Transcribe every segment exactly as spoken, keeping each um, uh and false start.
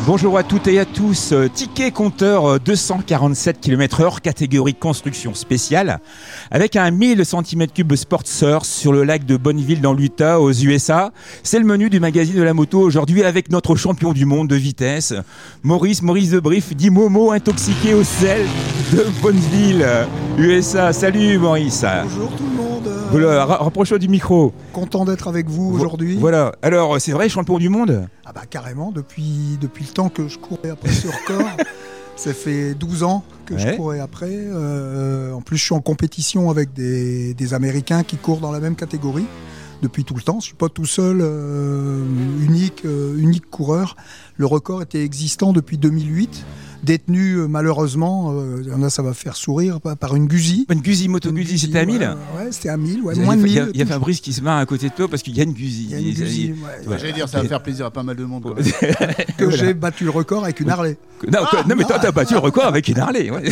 Bonjour à toutes et à tous. Ticket compteur deux cent quarante-sept kilomètres heure, catégorie construction spéciale, avec un mille centimètres cubes Sportster sur le lac de Bonneville dans l'Utah aux U S A. C'est le menu du magazine de la moto aujourd'hui avec notre champion du monde de vitesse, Maurice, Maurice Debrief, dit Momo, intoxiqué au sel de Bonneville, U S A. Salut Maurice. Bonjour tout le monde. Voilà, rapproche-toi du micro. Content d'être avec vous aujourd'hui. Voilà. Alors, c'est vrai, champion du monde ? Ah bah carrément, depuis, depuis le temps que je courais après ce record. Ça fait douze ans que ouais. je courais après. Euh, en plus, je suis en compétition avec des, des Américains qui courent dans la même catégorie depuis tout le temps. Je ne suis pas tout seul, euh, unique, euh, unique coureur. Le record était existant depuis deux mille huit. Détenu euh, malheureusement, euh, ça va faire sourire, par une Guzzi. Une Guzzi, moto Guzzi, c'était à mille Ouais, ouais c'était à mille, ouais, moins de mille. Il y a Fabrice qui se marre à côté de toi parce qu'il y a une Guzzi. Il y a une Guzzi, ouais. Ouais. J'allais dire, ça va faire plaisir à pas mal de monde. Quoi. que voilà. J'ai battu le record avec une Harley. Non, ah, non mais toi, t'as battu le record avec une Harley. Ouais.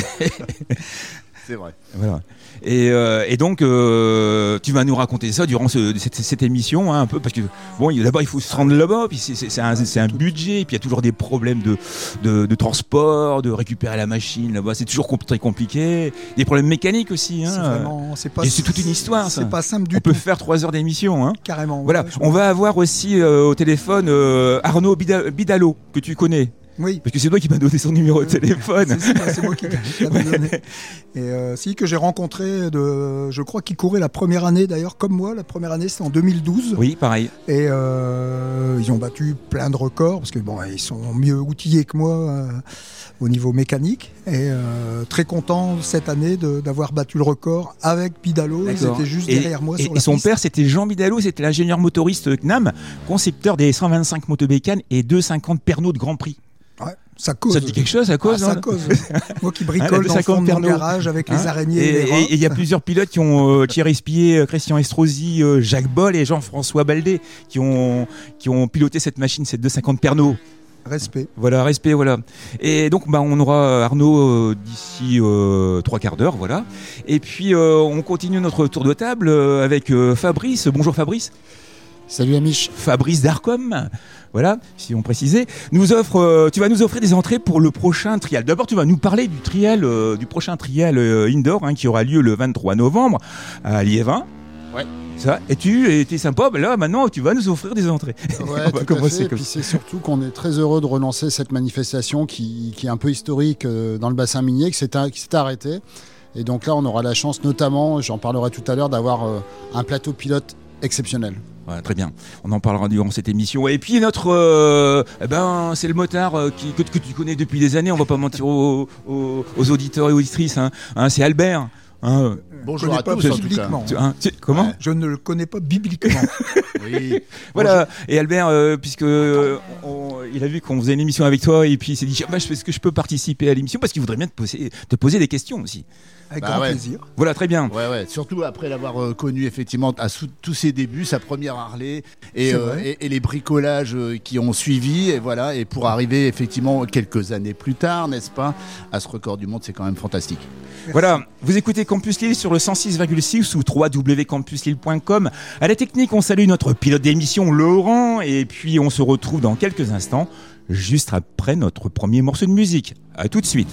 C'est vrai. Voilà. Et, euh, et donc, euh, tu vas nous raconter ça durant ce, cette, cette émission, hein, un peu, parce que bon, d'abord il faut se rendre là-bas, puis c'est, c'est, c'est, un, c'est un budget, et puis il y a toujours des problèmes de, de, de transport, de récupérer la machine là-bas, c'est toujours très compliqué. Des problèmes mécaniques aussi, hein. C'est vraiment, c'est pas. Et c'est toute une histoire. C'est ça. pas simple du On tout. On peut faire trois heures d'émission, hein. Carrément. Voilà. Ouais, On va avoir aussi euh, au téléphone euh, Arnaud Bidalo que tu connais. Oui. Parce que c'est toi qui m'as donné son numéro de téléphone. C'est, c'est, c'est moi qui l'avais donné. Et euh, si, que j'ai rencontré, de, je crois qu'il courait la première année d'ailleurs, comme moi. La première année, c'était en deux mille douze. Oui, pareil. Et euh, ils ont battu plein de records, parce que bon, ils sont mieux outillés que moi euh, au niveau mécanique. Et euh, très content cette année de, d'avoir battu le record avec Bidalo. Ils étaient juste et, derrière moi et, sur et la son piste. père, c'était Jean Bidalo, c'était l'ingénieur motoriste C N A M, concepteur des cent vingt-cinq motobécanes et deux cent cinquante Pernod de Grand Prix. Ouais, ça cause. Ça te dit quelque chose, ça cause, ah, hein, ça cause. Moi qui bricole hein, dans le fond de mon garage avec hein les araignées et, et les rats. Et il y a plusieurs pilotes qui ont euh, Thierry Espier, Christian Estrosi, euh, Jacques Boll et Jean-François Baldé qui ont qui ont piloté cette machine, cette deux cent cinquante Pernod. Respect. Voilà, respect, voilà. Et donc, bah, on aura Arnaud euh, d'ici euh, trois quarts d'heure, voilà. Et puis, euh, on continue notre tour de table euh, avec euh, Fabrice. Bonjour Fabrice. Salut Amiche. Fabrice Darcom, voilà, si on précisait, nous offre, euh, tu vas nous offrir des entrées pour le prochain trial. D'abord, tu vas nous parler du trial, euh, du prochain trial euh, indoor hein, qui aura lieu le vingt-trois novembre à Liévin. Ouais. Ça, et tu es sympa, ben là maintenant tu vas nous offrir des entrées. Ouais, tout à fait. Et puis c'est surtout qu'on est très heureux de relancer cette manifestation qui, qui est un peu historique euh, dans le bassin minier, qui s'est, qui s'est arrêtée. Et donc là, on aura la chance notamment, j'en parlerai tout à l'heure, d'avoir euh, un plateau pilote exceptionnel. Ouais, très bien, on en parlera durant cette émission. Et puis notre, euh, eh ben, c'est le motard euh, qui, que, que tu connais depuis des années, on va pas mentir aux, aux, aux auditeurs et auditrices, hein. Hein, c'est Albert. Hein, Bonjour à tous, en tout cas. Hein, tu, comment ouais, je ne le connais pas bibliquement. Oui. Voilà. Et Albert, euh, puisque euh, on, il a vu qu'on faisait une émission avec toi, et puis il s'est dit, bah, est-ce que je peux participer à l'émission parce qu'il voudrait bien te poser, te poser des questions aussi. Avec bah grand ouais. plaisir. Voilà, très bien. Ouais, ouais. Surtout après l'avoir euh, connu effectivement à sous, tous ses débuts, sa première Harley et, euh, et, et les bricolages euh, qui ont suivi, et voilà. Et pour arriver effectivement quelques années plus tard, n'est-ce pas, à ce record du monde, c'est quand même fantastique. Merci. Voilà, vous écoutez Campus Lille sur le cent six virgule six ou w w w point campus lille point com. À la technique, on salue notre pilote d'émission Laurent, et puis on se retrouve dans quelques instants, juste après notre premier morceau de musique. À tout de suite.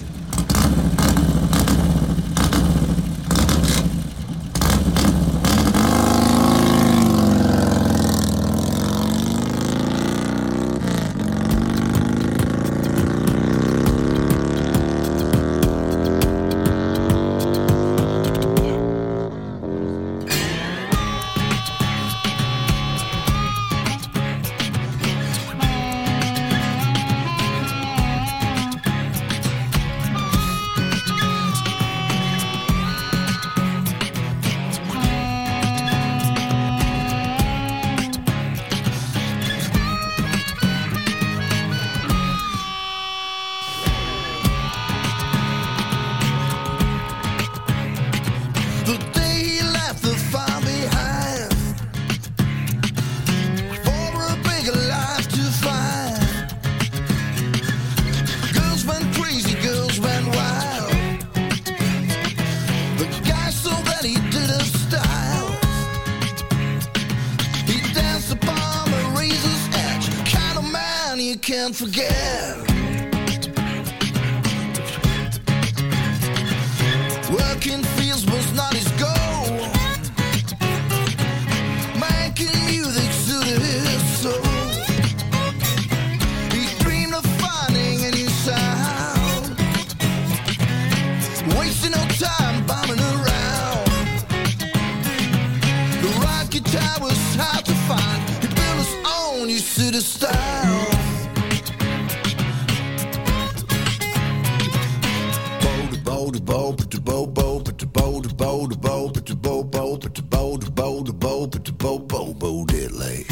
Can't forget Making fields was not his goal. Making music suited his soul. He dreamed of finding a new sound, wasting no time bombing around. The right guitar was hard to find. He built his own new city style. Bow, the bow, but the bow, bow, but the bow, the bow, the bow, but the bow, bow, but the bow, the bow, the bow, but the bow, bow, bow, diddley.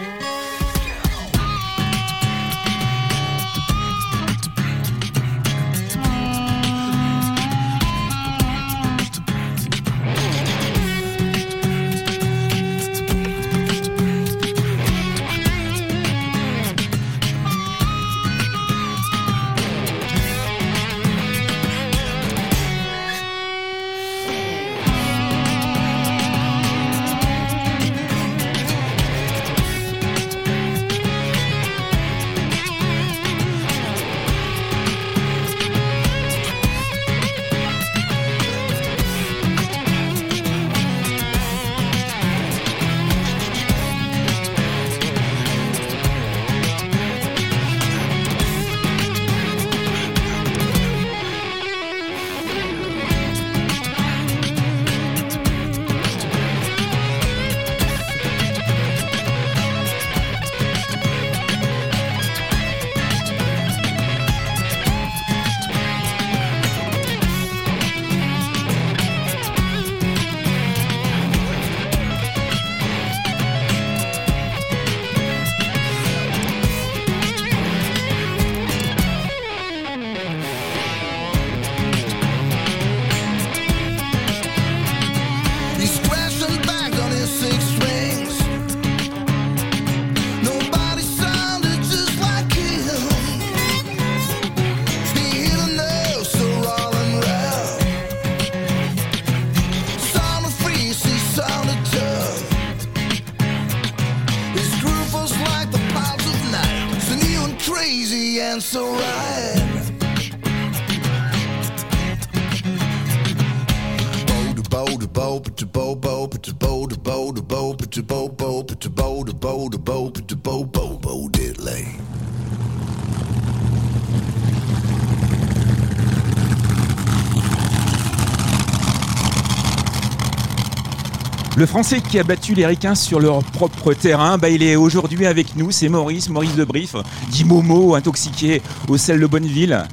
Le Français qui a battu les Ricains sur leur propre terrain, bah il est aujourd'hui avec nous, c'est Maurice, Maurice de Brief, dit Momo, intoxiqué au sel de Bonneville.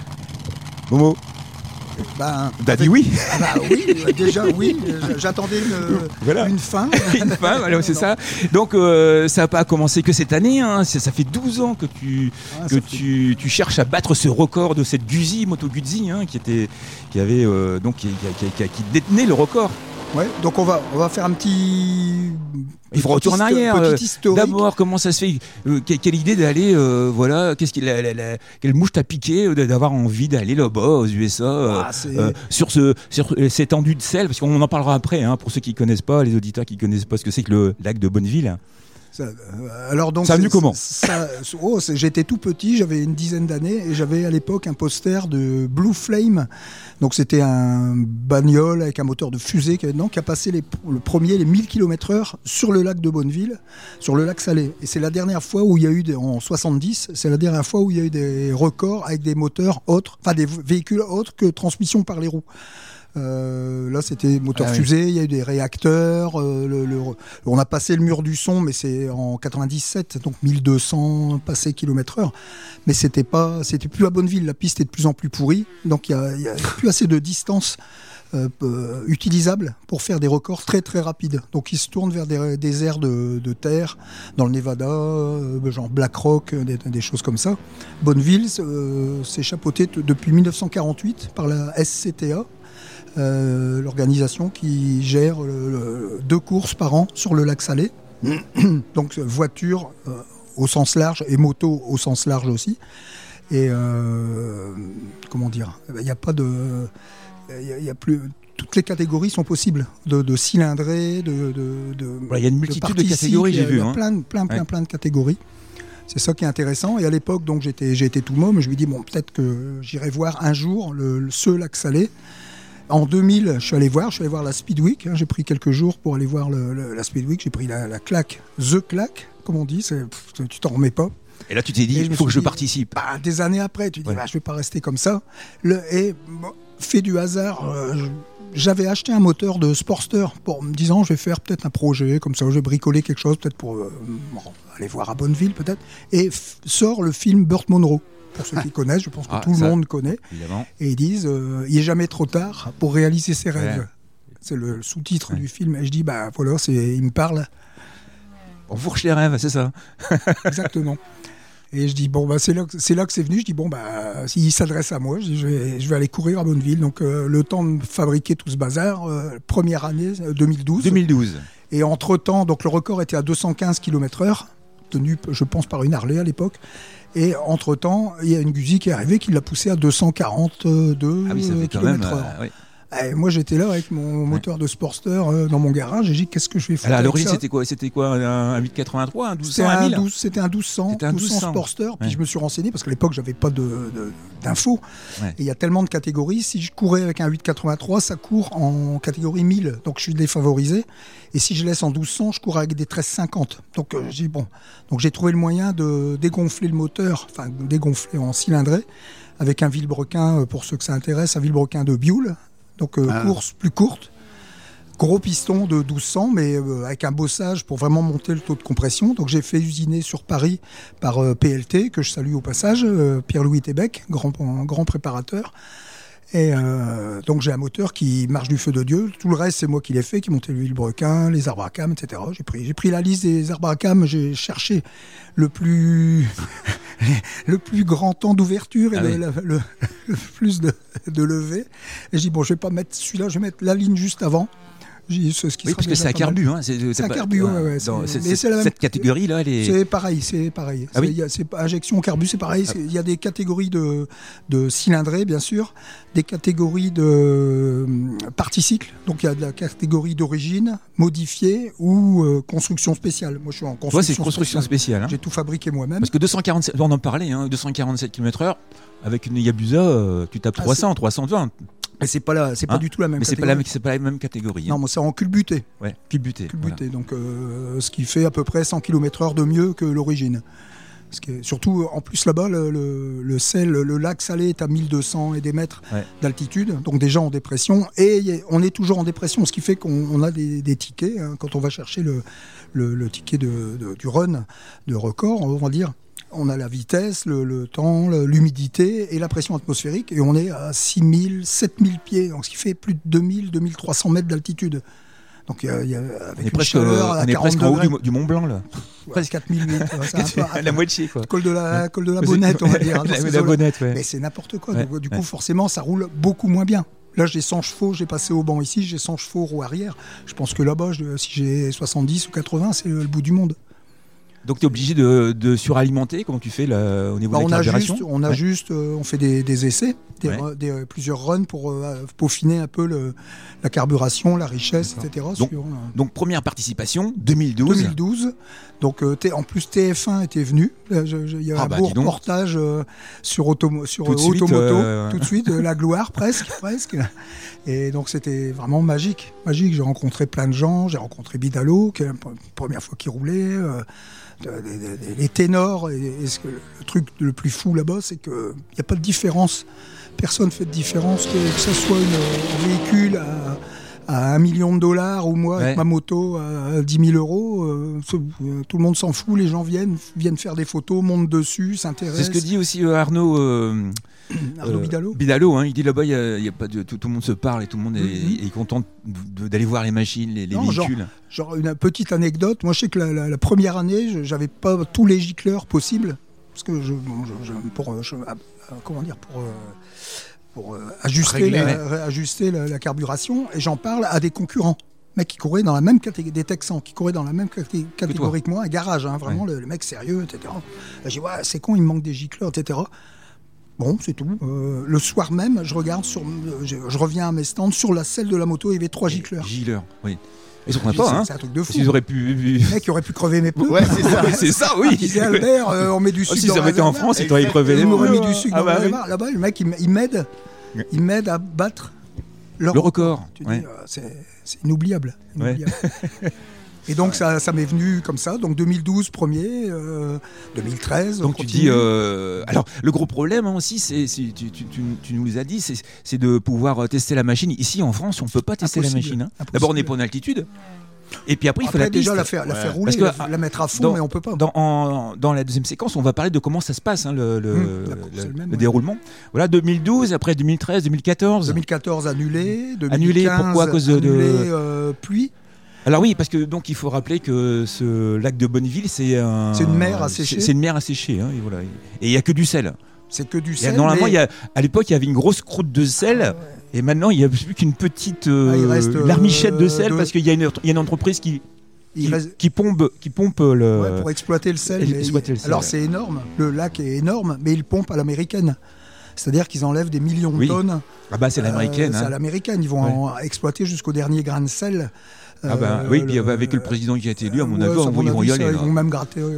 Momo Ben, bah dit oui. Bah oui, déjà oui, j'attendais une, voilà. une fin. Une fin, voilà, c'est ça. Donc euh, ça n'a pas commencé que cette année, hein. ça, ça fait douze ans que, tu, ah, que tu, fait... tu cherches à battre ce record de cette Guzzi, Moto Guzzi, hein, qui, était, qui, avait, euh, donc, qui, qui, qui, qui détenait le record. Ouais, donc on va, on va faire un petit. Il faut retourner en arrière. Euh, D'abord, comment ça se fait euh, quelle, quelle idée d'aller, euh, voilà, qu'est-ce qu'il, la, la, la, quelle mouche t'a piqué euh, d'avoir envie d'aller là-bas aux U S A euh, ah, euh, sur ce, sur cette étendue de sel, parce qu'on en parlera après, hein, pour ceux qui connaissent pas, les auditeurs qui connaissent pas ce que c'est que le lac de Bonneville. Ça, alors donc, ça a venu comment ça, oh, J'étais tout petit, j'avais une dizaine d'années et j'avais à l'époque un poster de Blue Flame. Donc c'était un bagnole avec un moteur de fusée qui, qui a passé les, le premier les mille kilomètres heure sur le lac de Bonneville, sur le lac Salé. Et c'est la dernière fois où il y a eu, des, en soixante-dix, c'est la dernière fois où il y a eu des records avec des moteurs autres, enfin des véhicules autres que transmission par les roues. Euh, là c'était moteur ah, fusée, oui. Il y a eu des réacteurs, euh, le, le, on a passé le mur du son, mais c'est en quatre-vingt-dix-sept, donc mille deux cents passés kilomètres heure, mais c'était pas, c'était plus à Bonneville, la piste est de plus en plus pourrie, donc il y a, y a plus assez de distance euh, euh, utilisable pour faire des records très très rapides, donc ils se tournent vers des, des aires de, de terre, dans le Nevada, euh, genre Black Rock, des, des choses comme ça. Bonneville euh, s'est chapeauté t- depuis mille neuf cent quarante-huit par la S C T A, Euh, l'organisation qui gère le, le, deux courses par an sur le lac Salé. Donc voiture euh, au sens large et moto au sens large aussi. Et euh, comment dire, il n'y a pas de, il y a plus. Toutes les catégories sont possibles, de, de cylindrés, de, de, de. Il y a une multitude de, de catégories, j'ai vu. Il y a hein. plein, plein, plein, ouais. plein de catégories. C'est ça qui est intéressant. Et à l'époque, donc j'étais, j'ai été tout môme. Je me dis bon, peut-être que j'irai voir un jour le, le ce lac Salé. En deux mille, je suis allé voir, je suis allé voir la Speed Week. Hein, j'ai pris quelques jours pour aller voir le, le, la Speed Week. J'ai pris la, la claque, the claque, comme on dit. C'est, pff, tu t'en remets pas. Et là, tu t'es dit, il faut que je dit, participe. Bah, des années après, tu te dis, ouais. bah, je vais pas rester comme ça. Le, et bon, fait du hasard, euh, je, j'avais acheté un moteur de Sportster pour me disant, je vais faire peut-être un projet comme ça, je vais bricoler quelque chose, peut-être pour euh, bon, aller voir à Bonneville, peut-être. Et f- sort le film Burt Munro. Pour ceux qui connaissent, je pense que ah, tout ça, le monde connaît. Évidemment. Et ils disent, euh, il n'est jamais trop tard pour réaliser ses rêves. Ouais. C'est le sous-titre ouais. du film. Et je dis, bah voilà, c'est, il me parle. On fourche les rêves, c'est ça. Exactement. Et je dis, bon, bah, c'est, là que, c'est là que c'est venu. Je dis, bon, bah, s'il s'adresse à moi, je, dis, je, vais, je vais aller courir à Bonneville. Donc, euh, le temps de fabriquer tout ce bazar, euh, première année, euh, deux mille douze. deux mille douze. Et entre-temps, donc, le record était à deux cent quinze kilomètres heure, tenu, je pense, par une Harley à l'époque. Et entre-temps, il y a une Guzzi qui est arrivée qui l'a poussé à deux cent quarante-deux ah oui, ça fait kilomètres heure. Euh, oui. Et moi, j'étais là avec mon moteur de Sportster euh, dans mon garage et j'ai dit, qu'est-ce que je vais faire? Alors, à l'origine, c'était quoi? C'était quoi? Un huit quatre-vingt-trois? Un douze cents? C'était un, un mille? douze, c'était un douze cents, c'était un douze cents Sportster. Ouais. Puis je me suis renseigné parce qu'à l'époque, j'avais pas de, de, d'infos. Ouais. Et il y a tellement de catégories. Si je courais avec un huit quatre-vingt-trois, ça court en catégorie mille. Donc, je suis défavorisé. Et si je laisse en douze cents, je cours avec des treize cinquante. Donc, euh, j'ai dit, bon. Donc, j'ai trouvé le moyen de dégonfler le moteur, enfin, de dégonfler en cylindrée avec un vilebrequin, pour ceux que ça intéresse, un vilebrequin de Buell. Donc euh, ah. course plus courte, gros piston de douze cents, mais euh, avec un bossage pour vraiment monter le taux de compression. Donc j'ai fait usiner sur Paris par euh, P L T, que je salue au passage, euh, Pierre-Louis Tébec, grand, grand préparateur. Et euh, donc j'ai un moteur qui marche du feu de Dieu. Tout le reste, c'est moi qui l'ai fait, qui montait le vilebrequin, les arbres à cames, et cetera. J'ai pris, j'ai pris la liste des arbres à cames, j'ai cherché le plus, le plus grand temps d'ouverture et ah le, oui. le, le, le plus de, de levée. Et j'ai dit, bon, je vais pas mettre celui-là, je vais mettre la ligne juste avant. J'ai, ce qui oui, parce que c'est un carbu. Hein, c'est, c'est, c'est un carbu, ouais, ouais. C'est, c'est, c'est, c'est cette catégorie-là, elle est... C'est pareil, c'est pareil. Ah c'est, oui y a, c'est injection carbu, c'est pareil. Il ah. y a des catégories de, de cylindrées, bien sûr, des catégories de euh, parti-cycle. Donc il y a de la catégorie d'origine, modifiée ou euh, construction spéciale. Moi, je suis en construction spéciale. Ouais, c'est construction spéciale. Hein. J'ai tout fabriqué moi-même. Parce que deux cent quarante-sept, on en parlait, hein, deux cent quarante-sept kilomètres heure, avec une Yabusa, euh, tu tapes ah, trois cents, c'est... trois cent vingt. Mais c'est pas là, c'est hein pas du tout la même. Mais catégorie. c'est pas la, c'est pas la même catégorie. Non, moi c'est en culbuté. Ouais, culbuté. Culbuté, voilà. Donc euh, ce qui fait à peu près cent kilomètres heure de mieux que l'origine. Parce que, surtout, en plus là-bas, le, le, le sel, le lac Salé est à mille deux cents et des mètres ouais. d'altitude, donc déjà en dépression. Et on est toujours en dépression, ce qui fait qu'on on a des, des tickets hein, quand on va chercher le, le, le ticket de, de, du run, de record, on va dire. On a la vitesse, le, le temps, le, l'humidité et la pression atmosphérique. Et on est à six mille, sept mille pieds, donc ce qui fait plus de deux mille, deux mille trois cents mètres d'altitude. Donc il y a, y a avec on est presque, chaleur, à on est presque en haut du, du Mont Blanc là. Ouais, presque quatre mille huit. La, la moitié quoi. Col de la, ouais. col de la Bonnette on va dire. La, la Bonnette, ouais. Mais c'est n'importe quoi. Ouais. Donc, du coup ouais. forcément ça roule beaucoup moins bien. Là j'ai cent chevaux, j'ai passé au banc ici, j'ai cent chevaux roue arrière. Je pense que là-bas je, si j'ai soixante-dix ou quatre-vingts c'est le, le bout du monde. Donc tu es obligé de, de suralimenter. Comment tu fais là, au niveau bah, de la carburation? On a ouais. juste, euh, on fait des, des essais, des, ouais. des, euh, plusieurs runs pour euh, peaufiner un peu le, la carburation, la richesse, D'accord. et cetera. Donc, sur, euh, donc première participation, deux mille douze. deux mille douze. Donc euh, en plus T F un était venu. Il y a ah un bah, beau reportage euh, sur, automo- sur tout euh, Automoto, euh... tout de suite, euh, la gloire presque, presque. Et donc c'était vraiment magique, magique. J'ai rencontré plein de gens, j'ai rencontré Bidalo, qui est la première fois qu'il roulait. Euh, les ténors, et, et ce que, le truc le plus fou là-bas, c'est qu'il n'y a pas de différence. Personne ne fait de différence, que, que ce soit une, un véhicule à, à un million de dollars ou moi, ouais. avec ma moto à dix mille euros. Euh, tout le monde s'en fout, les gens viennent, viennent faire des photos, montent dessus, s'intéressent. C'est ce que dit aussi euh, Arnaud. Euh... Arnaud Bidalo. Euh, Bidalo, hein, il dit là-bas, il y a, il y a pas de, tout, tout le monde se parle et tout le monde mm-hmm. est, est content de, d'aller voir les machines, les, les non, véhicules. Genre, genre une petite anecdote. Moi, je sais que la, la, la première année, je, j'avais pas tous les gicleurs possibles parce que je, bon, je, je pour je, comment dire pour pour euh, ajuster la, ouais. ajuster la, la carburation et j'en parle à des concurrents. Mecs qui couraient dans la même catégorie, des Texans qui couraient dans la même catégorie que, catégorie que moi, un garage, hein, vraiment ouais. le, le mec sérieux, et cetera. J'ai dit ouais, c'est con, il me manque des gicleurs, et cetera. Bon, c'est tout. Euh, le soir même, je regarde sur, je, je reviens à mes stands sur la selle de la moto, il y avait trois gicleurs. Gicleurs, oui. Ils sont pas, hein. C'est un truc de fou. Ils auraient pu. Les mecs auraient pu crever mes pneus. Ouais, c'est ça, c'est ça, oui. Ils disaient Albert, euh, on met du sucre. Oh, si ça avait été en France, ils t'auraient crevé les pneus. Ils pneus. m'auraient mis du sucre ah dans bah, la barre. Là-bas, le mec, il m'aide, il m'aide à battre Le, le record. Tu ouais. dis, euh, c'est, c'est inoubliable. inoubliable. Ouais. Et donc ça, ça m'est venu comme ça. Donc deux mille douze premier, euh, deux mille treize. Donc tu dis. Euh, alors le gros problème hein, aussi, c'est, c'est tu, tu, tu, tu nous l'as dit, c'est, c'est de pouvoir tester la machine. Ici en France, on peut pas tester Impossible. la machine. Hein. D'abord on est pas en altitude. Et puis après, il faut après, la déjà piste. la faire, la ouais. faire rouler, que, la, la mettre à fond, dans, mais on peut pas. Dans, en, dans la deuxième séquence, on va parler de comment ça se passe, hein, le, le, mmh, le, le, même, le ouais. déroulement. Voilà, deux mille douze, après deux mille treize, deux mille quatorze. deux mille quatorze annulé, deux mille quinze annulé, pourquoi à cause de, annulé, de... Euh, pluie. Alors oui, parce que donc il faut rappeler que ce lac de Bonneville, c'est un, c'est une mer asséchée. C'est, c'est une mer asséchée, hein, et voilà. Et il y a que du sel. C'est que du sel. Normalement, mais... il y a, à l'époque, il y avait une grosse croûte de sel, ah, ouais. Et maintenant, il n'y a plus qu'une petite euh, ah, il reste, euh, larmichette de sel, de... parce qu'il y a une, il y a une entreprise qui Qui, reste... qui pompe, qui pompe le. Ouais, pour exploiter le sel. Et, exploiter le sel alors ouais. c'est énorme, le lac est énorme, mais ils pompent à l'américaine. C'est-à-dire qu'ils enlèvent des millions de oui. tonnes. Ah bah c'est l'américaine. Euh, hein. C'est à l'américaine. Ils vont ouais. exploiter jusqu'au dernier grain de sel. Ah bah euh, oui, le, puis avec le président qui a été élu, à mon ouais, avis, on, mon ils vont avis, y aller. Ça, là. Ils vont même gratter. Euh,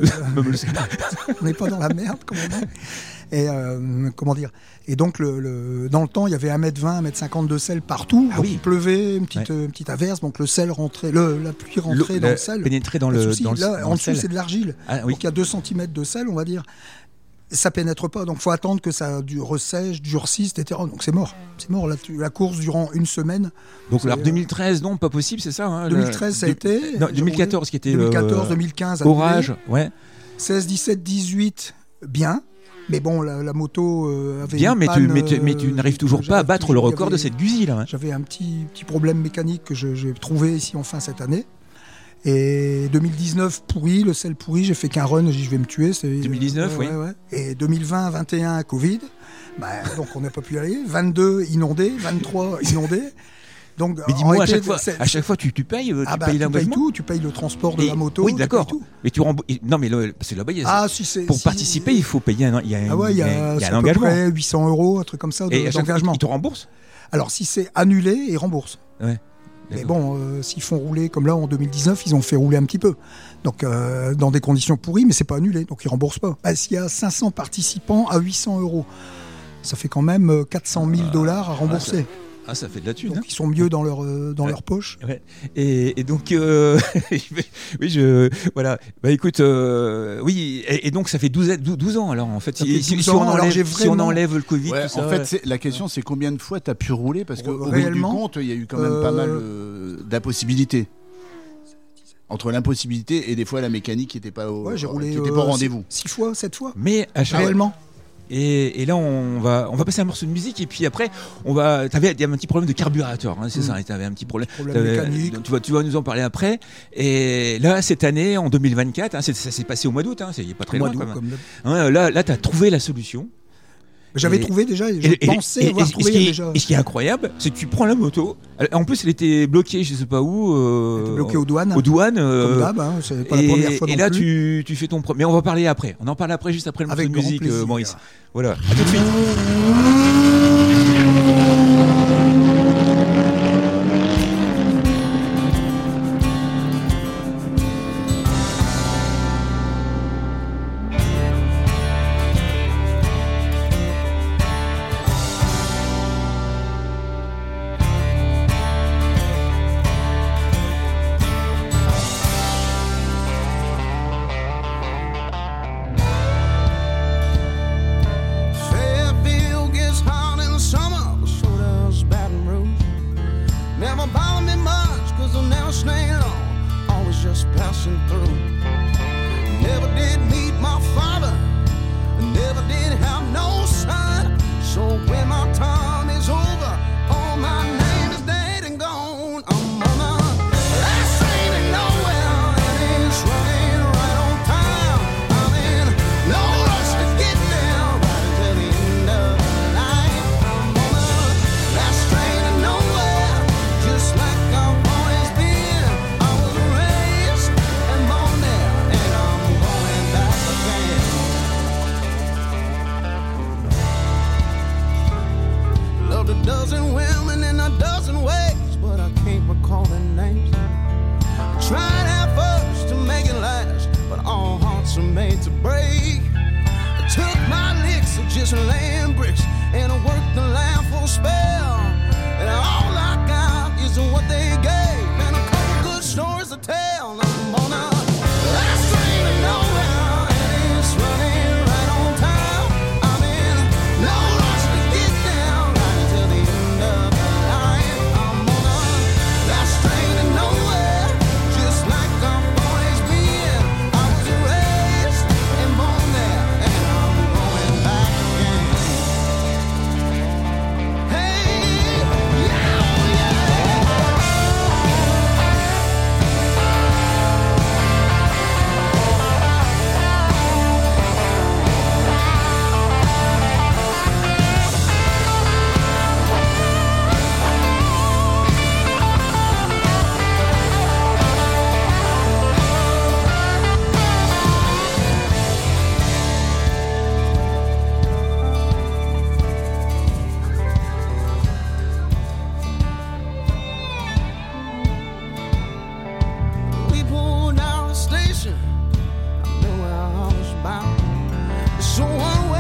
on n'est pas dans la merde, comme on dit. Et euh, comment dire. Et donc le, le, dans le temps, il y avait un mètre vingt, un mètre cinquante de sel partout. Ah donc oui. Il pleuvait, une petite, ouais. une petite averse, donc le sel rentrait, le, la pluie rentrait le, dans le, le sel. Pénétrait dans le, dans le, Là, dans en le dessous, sel. c'est de l'argile. Ah, oui. Donc il y a deux centimètres de sel, on va dire. Ça pénètre pas, donc faut attendre que ça du ressèche, durcisse, et cetera. Donc c'est mort, c'est mort. La, la course durant une semaine. Donc alors deux mille treize, non, pas possible, c'est ça. Hein, deux mille treize, ça a été. Non, deux mille quatorze qui était. deux mille quatorze, euh, deux mille quinze. Orage, ouais. seize, dix-sept, dix-huit, bien. Mais bon, la, la moto euh, avait bien, une mais, panne, tu, mais, tu, mais tu n'arrives toujours pas à battre le record avait, de cette Guzzi là. Hein. J'avais un petit petit problème mécanique que je, j'ai trouvé ici en fin cette année. Et deux mille dix-neuf pourri, le sel pourri, j'ai fait qu'un run, j'ai dit je vais me tuer. C'est, deux mille dix-neuf, ouais, oui. Ouais, ouais. Et deux mille vingt, vingt et un, Covid. Bah, donc on n'a pas pu y aller. vingt-deux, inondé. vingt-trois, inondé. Donc, mais dis-moi, été, à chaque fois, à chaque fois tu, tu payes, tu ah bah, payes tu l'engagement. payes tout, tu payes le transport de et, la moto. Oui, d'accord. Tout. Mais tu rembourses. Non, mais le, c'est là-bas. Ah, si c'est, pour si... participer, il faut payer un. Il y a, ah ouais, il y a, il y a un un engagement. À peu près huit cents euros, un truc comme ça de, et d'engagement. Ils te remboursent. Alors si c'est annulé, ils remboursent. Ouais. Mais bon, euh, s'ils font rouler comme là en deux mille dix-neuf, ils ont fait rouler un petit peu. Donc euh, dans des conditions pourries, mais c'est pas annulé, donc ils remboursent pas. Bah, s'il y a cinq cents participants à huit cents euros, ça fait quand même quatre cent mille dollars à rembourser. Ah, ça fait de la thune. Donc hein. ils sont mieux dans leur euh, dans ouais. leur poche. Ouais. Et, et donc euh, oui, je voilà. Bah écoute, euh, oui, et, et donc ça fait douze, douze ans alors en fait. Si, si, si, on enlève, alors, j'ai vraiment... si on enlève le Covid, ouais, tout ça. En fait, c'est, la question c'est combien de fois tu as pu rouler parce qu'au bout du compte, il y a eu quand même euh... pas mal euh, d'impossibilités. Entre l'impossibilité et des fois la mécanique qui n'était pas au, ouais, j'ai roulé, qui était euh, pas au rendez-vous. Six fois, sept fois. Mais à chaque réellement. Et, et là, on va, on va passer un morceau de musique et puis après, on va. T'avais un petit problème de carburateur, hein, c'est mmh. ça. T'avais un petit problème. problème mécanique. Tu vas, tu vas nous en parler après. Et là, cette année, en deux mille vingt-quatre, hein, c'est, ça s'est passé au mois d'août. Hein, c'est pas très loin. Quand même. Comme hein, là, là, t'as trouvé la solution. J'avais et, trouvé déjà, je et, pensais et, avoir et, trouvé et ce qui est, déjà. Et ce qui est incroyable, c'est que tu prends la moto. En plus, elle était bloquée, je sais pas où. Euh, elle était bloquée aux douanes. Aux douanes. Euh, Comme d'hab, hein, c'est pas et, la première fois. Et non là, plus. tu, tu fais ton premier. Mais on va parler après. On en parle après, juste après le morceau de musique, plaisir, euh, Maurice. Voilà. À tout de suite. Just laying bricks and I worked the land for a spell, and all I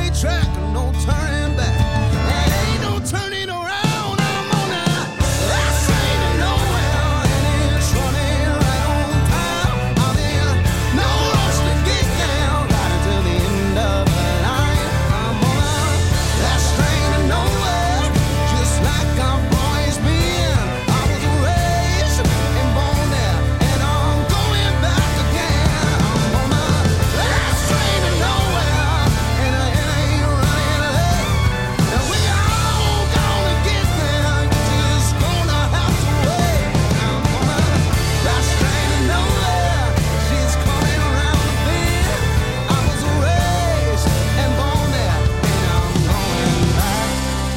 one-way track, no turning back. And ain't no turning around. I'm on a last train to nowhere, and it's running right on time. I'm in no rush to get down, right until the end of the line. I'm on a last train to nowhere, just like I've always been. I was raised and born there, and I'm going back again. I'm on a last train to nowhere, and I ain't running late. And we all gonna get there, you just gonna have to wait. I'm on a last train to nowhere, she's coming around the bend. I was raised and born there, and I'm going back.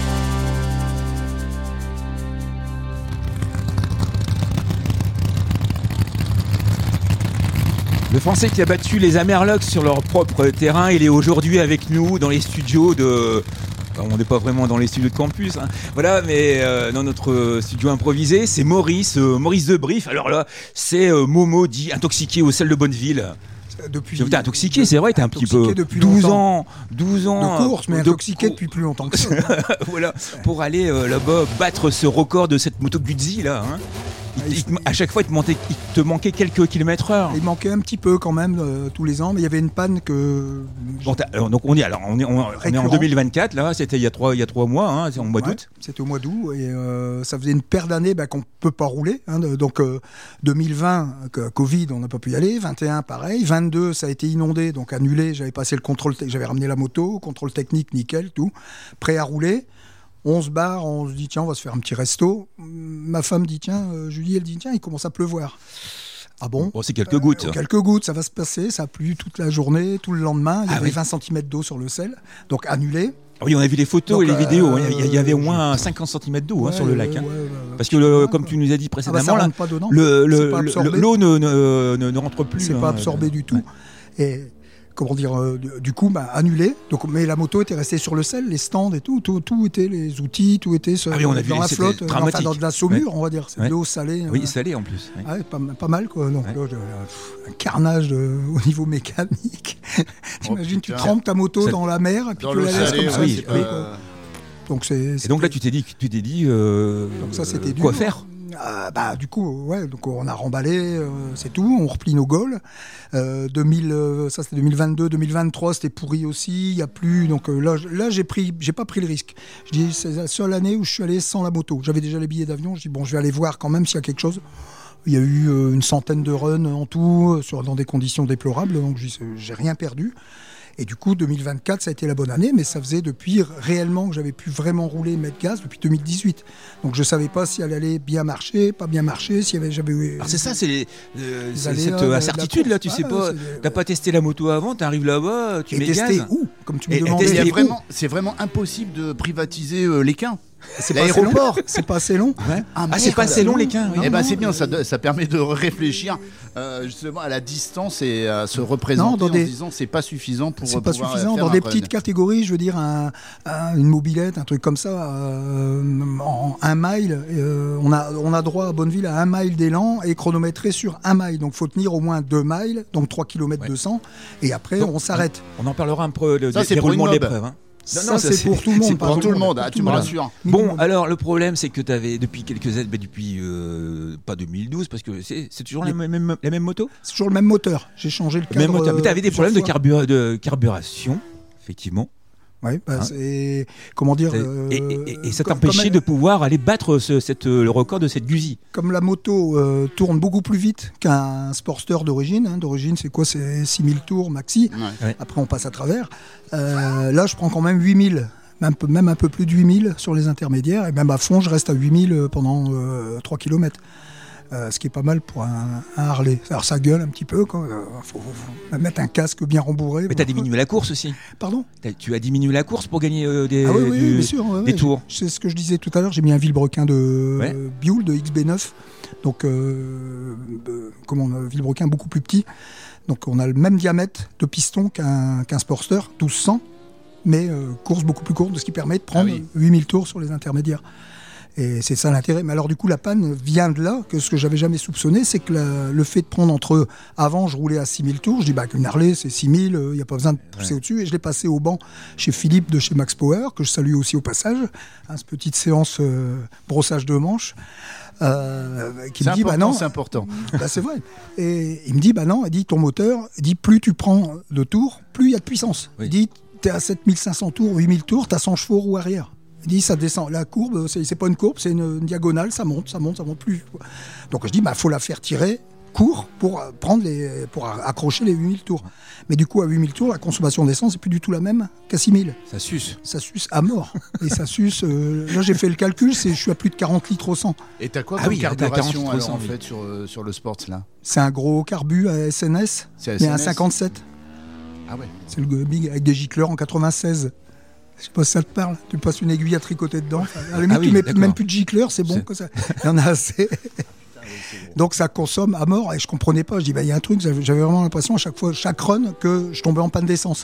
Le Français qui a battu les Amerlocs sur leur propre terrain, il est aujourd'hui avec nous dans les studios de... Enfin, on n'est pas vraiment dans les studios de campus, hein. Voilà, mais euh, dans notre studio improvisé, c'est Maurice, euh, Maurice de Brief. Alors là, c'est euh, Momo dit intoxiqué au sel de Bonneville. Depuis, T'es intoxiqué, c'est vrai, t'es un petit peu depuis douze longtemps. ans, douze ans De course, mais de intoxiqué cour- depuis plus longtemps que ça. voilà, pour aller euh, là-bas battre ce record de cette moto Guzzi là. Hein. Il- il te- à chaque fois, il te, manquait, il te manquait quelques kilomètres heure. Il manquait un petit peu quand même euh, tous les ans, mais il y avait une panne que. Bon, t'as- alors, donc on est alors on est, on, on est en Récurrent. deux mille vingt-quatre là, c'était il y a trois il y a trois mois, hein, c'est en mois Ouais, d'août. C'était au mois d'août et euh, ça faisait une paire d'années bah, qu'on peut pas rouler. Hein, de- donc euh, deux mille vingt, que- Covid, on n'a pas pu y aller. vingt et un, pareil. vingt-deux, ça a été inondé, donc annulé. J'avais passé le contrôle, te- j'avais ramené la moto, contrôle technique, nickel, tout, prêt à rouler. On se barre, on se dit tiens, on va se faire un petit resto. Ma femme dit tiens, euh, Julie, elle dit tiens, il commence à pleuvoir. Ah bon? Bon, c'est quelques gouttes. Euh, quelques gouttes, ça va se passer. Ça a plu toute la journée, tout le lendemain. Il y Ah avait oui. vingt centimètres d'eau sur le sel, donc annulé. Ah oui, on a vu les photos Donc, et les vidéos. euh, hein. Il y a- il y avait au moins cinquante centimètres d'eau hein, Ouais, sur le lac. ouais, hein. ouais, ouais, Parce que, ouais, le- ouais, comme quoi. tu nous as dit Ah bah, précédemment, ça là, rentre pas dedans. le- C'est le- pas le- absorbé. l'eau ne, ne, ne, ne rentre plus. C'est hein. pas absorbé du tout. Ouais. Et comment dire, euh, du- du coup, bah, annulé. Donc, mais la moto était restée sur le sel, les stands et tout, tout, tout était les outils, tout était ce- Ah oui, on a vu, dans la c'était flotte, euh, dramatique. enfin dans de la saumure, Ouais. on va dire. C'est Ouais. de l'eau salée. Oui, euh, salé en plus. ouais. ouais, pas, pas mal quoi. Donc Ouais. là, je- pff, un carnage de- au niveau mécanique. T'imagines, tu putain. trempes ta moto Ça- dans la mer et puis Dans tu l'eau la laisses salée, comme ça. oui, c'est oui. pris, quoi. Donc c'est. Et donc là, tu t'es dit, tu t'es dit, euh, Donc ça, c'était quoi dur. faire? Ah, bah du coup, ouais, donc on a remballé, euh, c'est tout, on replie nos gaules. Euh, deux mille, euh, ça c'était deux mille vingt-deux, deux mille vingt-trois, c'était pourri aussi, il y a plus. Donc euh, là, je- là j'ai pris, j'ai pas pris le risque. Je dis c'est la seule année où je suis allé sans la moto. J'avais déjà les billets d'avion. Je dis bon, je vais aller voir quand même s'il y a quelque chose. Il y a eu euh, une centaine de runs en tout, euh, sur, dans des conditions déplorables, donc j'ai j'ai rien perdu. Et du coup, deux mille vingt-quatre, ça a été la bonne année, mais ça faisait depuis réellement que j'avais pu vraiment rouler, mettre gaz depuis deux mille dix-huit. Donc je savais pas si elle allait bien marcher, pas bien marcher, si j'avais... Alors c'est ça, c'est les- euh, Les c'est aléas cette de la- de la incertitude là, tu course. sais Ah, pas, c'est des- t'as pas testé la moto avant, t'arrives là-bas, tu Et mets tester gaz. où, comme tu me Et- et demandais. tester Il y a où vraiment, c'est vraiment impossible de privatiser euh, l'Équin. C'est pas assez long. L'aéroport. C'est pas assez long. Ouais. Ah, Ah, c'est merde. pas assez long les quins. Oui. Eh ben non, c'est bien, euh, ça, ça permet de réfléchir euh, justement à la distance et à se représenter Non, dans en des- se disant c'est pas suffisant pour C'est pas pouvoir suffisant. faire Dans un des run. petites catégories, je veux dire, un, un- une mobilette, un truc comme ça, euh, en un mile, euh, on, a, on a droit à Bonneville à un mile d'élan et chronométré sur un mile. Donc il faut tenir au moins deux miles, donc trois kilomètres Ouais. deux cents. Et après, Donc, on s'arrête. On en parlera un peu de Ça, des c'est pour déroulement de une mob. l'épreuve. hein. Non, Ça, non, c'est pour tout le monde. c'est pas Pour tout le monde, pour ah, tout tu le me monde. rassures. Bon, Minimum. alors le problème, c'est que tu avais depuis quelques années, bah, depuis euh, pas deux mille douze, parce que c'est c'est toujours la Les- même, la même moto. C'est toujours le même moteur. J'ai changé le cadre. Même moteur. Mais tu avais des euh, problèmes de, plusieurs carbura- de carburation, effectivement. fois. Ouais, bah, Hein. c'est comment dire. Et, euh, et- et- et ça comme- t'empêchait comme- de pouvoir aller battre ce, cette, euh, le record de cette Guzzi. Comme la moto euh, tourne beaucoup plus vite qu'un Sportster d'origine. Hein. D'origine, c'est quoi? C'est six mille tours maxi. Ouais. Après, on passe à travers. Euh, là, je prends quand même huit mille. Même, même un peu plus de huit mille sur les intermédiaires. Et même à fond, je reste à huit mille pendant euh, trois kilomètres. Euh, ce qui est pas mal pour un, un Harley. Alors ça gueule un petit peu. Il faut, faut- faut mettre un casque bien rembourré. Mais tu as diminué la course aussi. Pardon? T'as- Tu as diminué la course pour gagner euh, des, Ah oui, oui, du- bien sûr. ouais, des ouais. tours. C'est ce que je disais tout à l'heure. J'ai mis un Villebrequin de Ouais. euh, Bioul, de X B neuf. Donc, euh, euh, comment on a, Villebrequin beaucoup plus petit. Donc, on a le même diamètre de piston qu'un qu'un Sportster, douze cents, mais euh, course beaucoup plus courte, ce qui permet de prendre Ah oui. huit mille tours sur les intermédiaires. Et c'est ça l'intérêt. Mais alors du coup, la panne vient de là, que ce que j'avais jamais soupçonné, c'est que la, le fait de prendre entre... Avant, je roulais à six mille tours, je dis, bah, qu'une Harley, c'est six mille, il euh, n'y a pas besoin de pousser ouais. au-dessus. Et je l'ai passé au banc chez Philippe de chez Max Power, que je salue aussi au passage. Hein, cette petite séance euh, brossage de manches. Euh, qui c'est me dit, bah non, c'est important. Bah, c'est vrai. Et il me dit, bah non, il dit, ton moteur, il dit, plus tu prends de tours, plus il y a de puissance. Oui. Il dit, t'es à sept mille cinq cents tours, huit mille tours, t'as cent chevaux roue arrière. Il dit, ça descend. La courbe, c'est, c'est pas une courbe, c'est une, une diagonale, ça monte, ça monte, ça monte plus. Donc je dis, bah, faut la faire tirer court pour prendre les, pour accrocher les huit mille tours. Mais du coup, à huit mille tours, la consommation d'essence n'est plus du tout la même qu'à six mille. Ça suce. Ça suce à mort. Et ça suce, euh, là j'ai fait le calcul, c'est, je suis à plus de quarante litres au cent. Et t'as quoi ah comme oui, carburation alors, cent, en oui. fait, sur, euh, sur le Sports là? C'est un gros carbu à S N S, c'est mais à cinquante-sept. Ah ouais. C'est le big avec des gicleurs en quatre-vingt-seize. Je sais pas si ça te parle. Tu passes une aiguille à tricoter dedans. À la limite, ah oui, tu mets d'accord. même plus de gicleurs, c'est bon. C'est... Quoi, ça. Il y en a assez. Donc ça consomme à mort et je comprenais pas. Je dis, bah, il y a un truc, j'avais vraiment l'impression à chaque fois, chaque run, que je tombais en panne d'essence.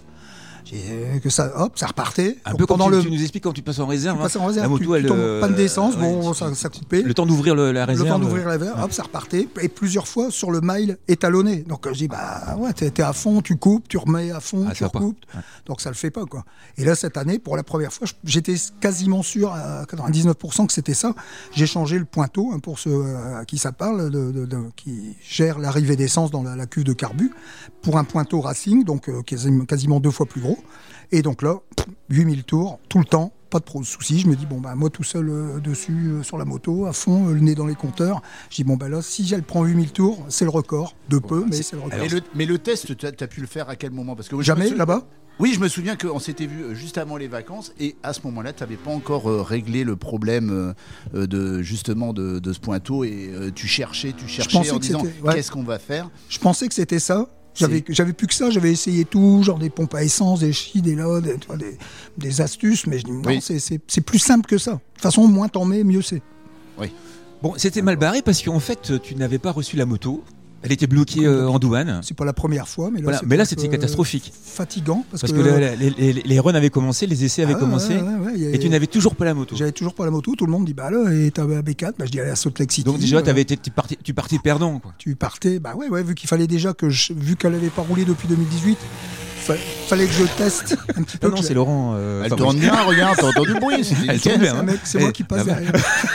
Que ça, hop, ça repartait. Un peu comme tu, le... tu nous expliques quand tu passes en réserve. Tu passes en réserve, la moto, tu, elle, tu tombes en panne d'essence, euh, bon, ouais, ça, ça coupait. Le temps d'ouvrir le, la réserve. Le temps d'ouvrir la réserve, hop, ça repartait. Et plusieurs fois sur le mile étalonné. Donc je dis, bah ouais, t'es, t'es à fond, tu coupes, tu remets à fond, ah, tu recoupes. Ouais. Donc ça le fait pas, quoi. Et là, cette année, pour la première fois, j'étais quasiment sûr à quatre-vingt-dix-neuf pour cent que c'était ça. J'ai changé le pointeau, hein, pour ceux à qui ça parle, de, de, de, qui gère l'arrivée d'essence dans la, la cuve de carbu, pour un pointeau Racing, donc euh, quasiment, quasiment deux fois plus gros. Et donc là, huit mille tours, tout le temps, pas de pro- soucis. Je me dis, bon, bah, moi tout seul euh, dessus, euh, sur la moto, à fond, euh, le nez dans les compteurs. Je dis, bon, bah là, si elle prend huit mille tours, c'est le record. De peu, bon, mais c'est, c'est le record. Mais le, mais le test, tu as pu le faire à quel moment? Parce que Jamais, souviens... là-bas? Oui, je me souviens qu'on s'était vu juste avant les vacances et à ce moment-là, tu n'avais pas encore euh, réglé le problème euh, de, justement de, de ce pointeau et euh, tu cherchais, tu cherchais en disant, ouais. qu'est-ce qu'on va faire? Je pensais que c'était ça. J'avais, j'avais plus que ça, j'avais essayé tout, genre des pompes à essence, des chis, des lods, des, des, des astuces, mais je dis non, oui. c'est, c'est, c'est plus simple que ça. De toute façon, moins t'en mets, mieux c'est. Oui. Bon, c'était mal barré parce qu'en fait, tu n'avais pas reçu la moto. Elle était bloquée euh, en douane. C'est pas la première fois, mais là, voilà. mais là c'était catastrophique. Fatigant. Parce, parce que, que la, les, les, les runs avaient commencé, les essais avaient ah, commencé, ouais, ouais, ouais, et tu n'avais toujours pas la moto. J'avais toujours pas la moto, tout le monde dit, bah là, et t'as B quatre, bah je dis, allez à Salt Lake City. Donc déjà, t'avais été, tu, partais, tu partais perdant, quoi. Tu partais, bah ouais, ouais, vu qu'il fallait déjà que, je, vu qu'elle avait pas roulé depuis deux mille dix-huit, fa- fallait que je teste un petit peu. Non, non c'est Laurent. Euh, elle tourne bien, regarde, t'as entendu le bruit. C'est, elle tourne bien. Mec, c'est moi qui passe derrière.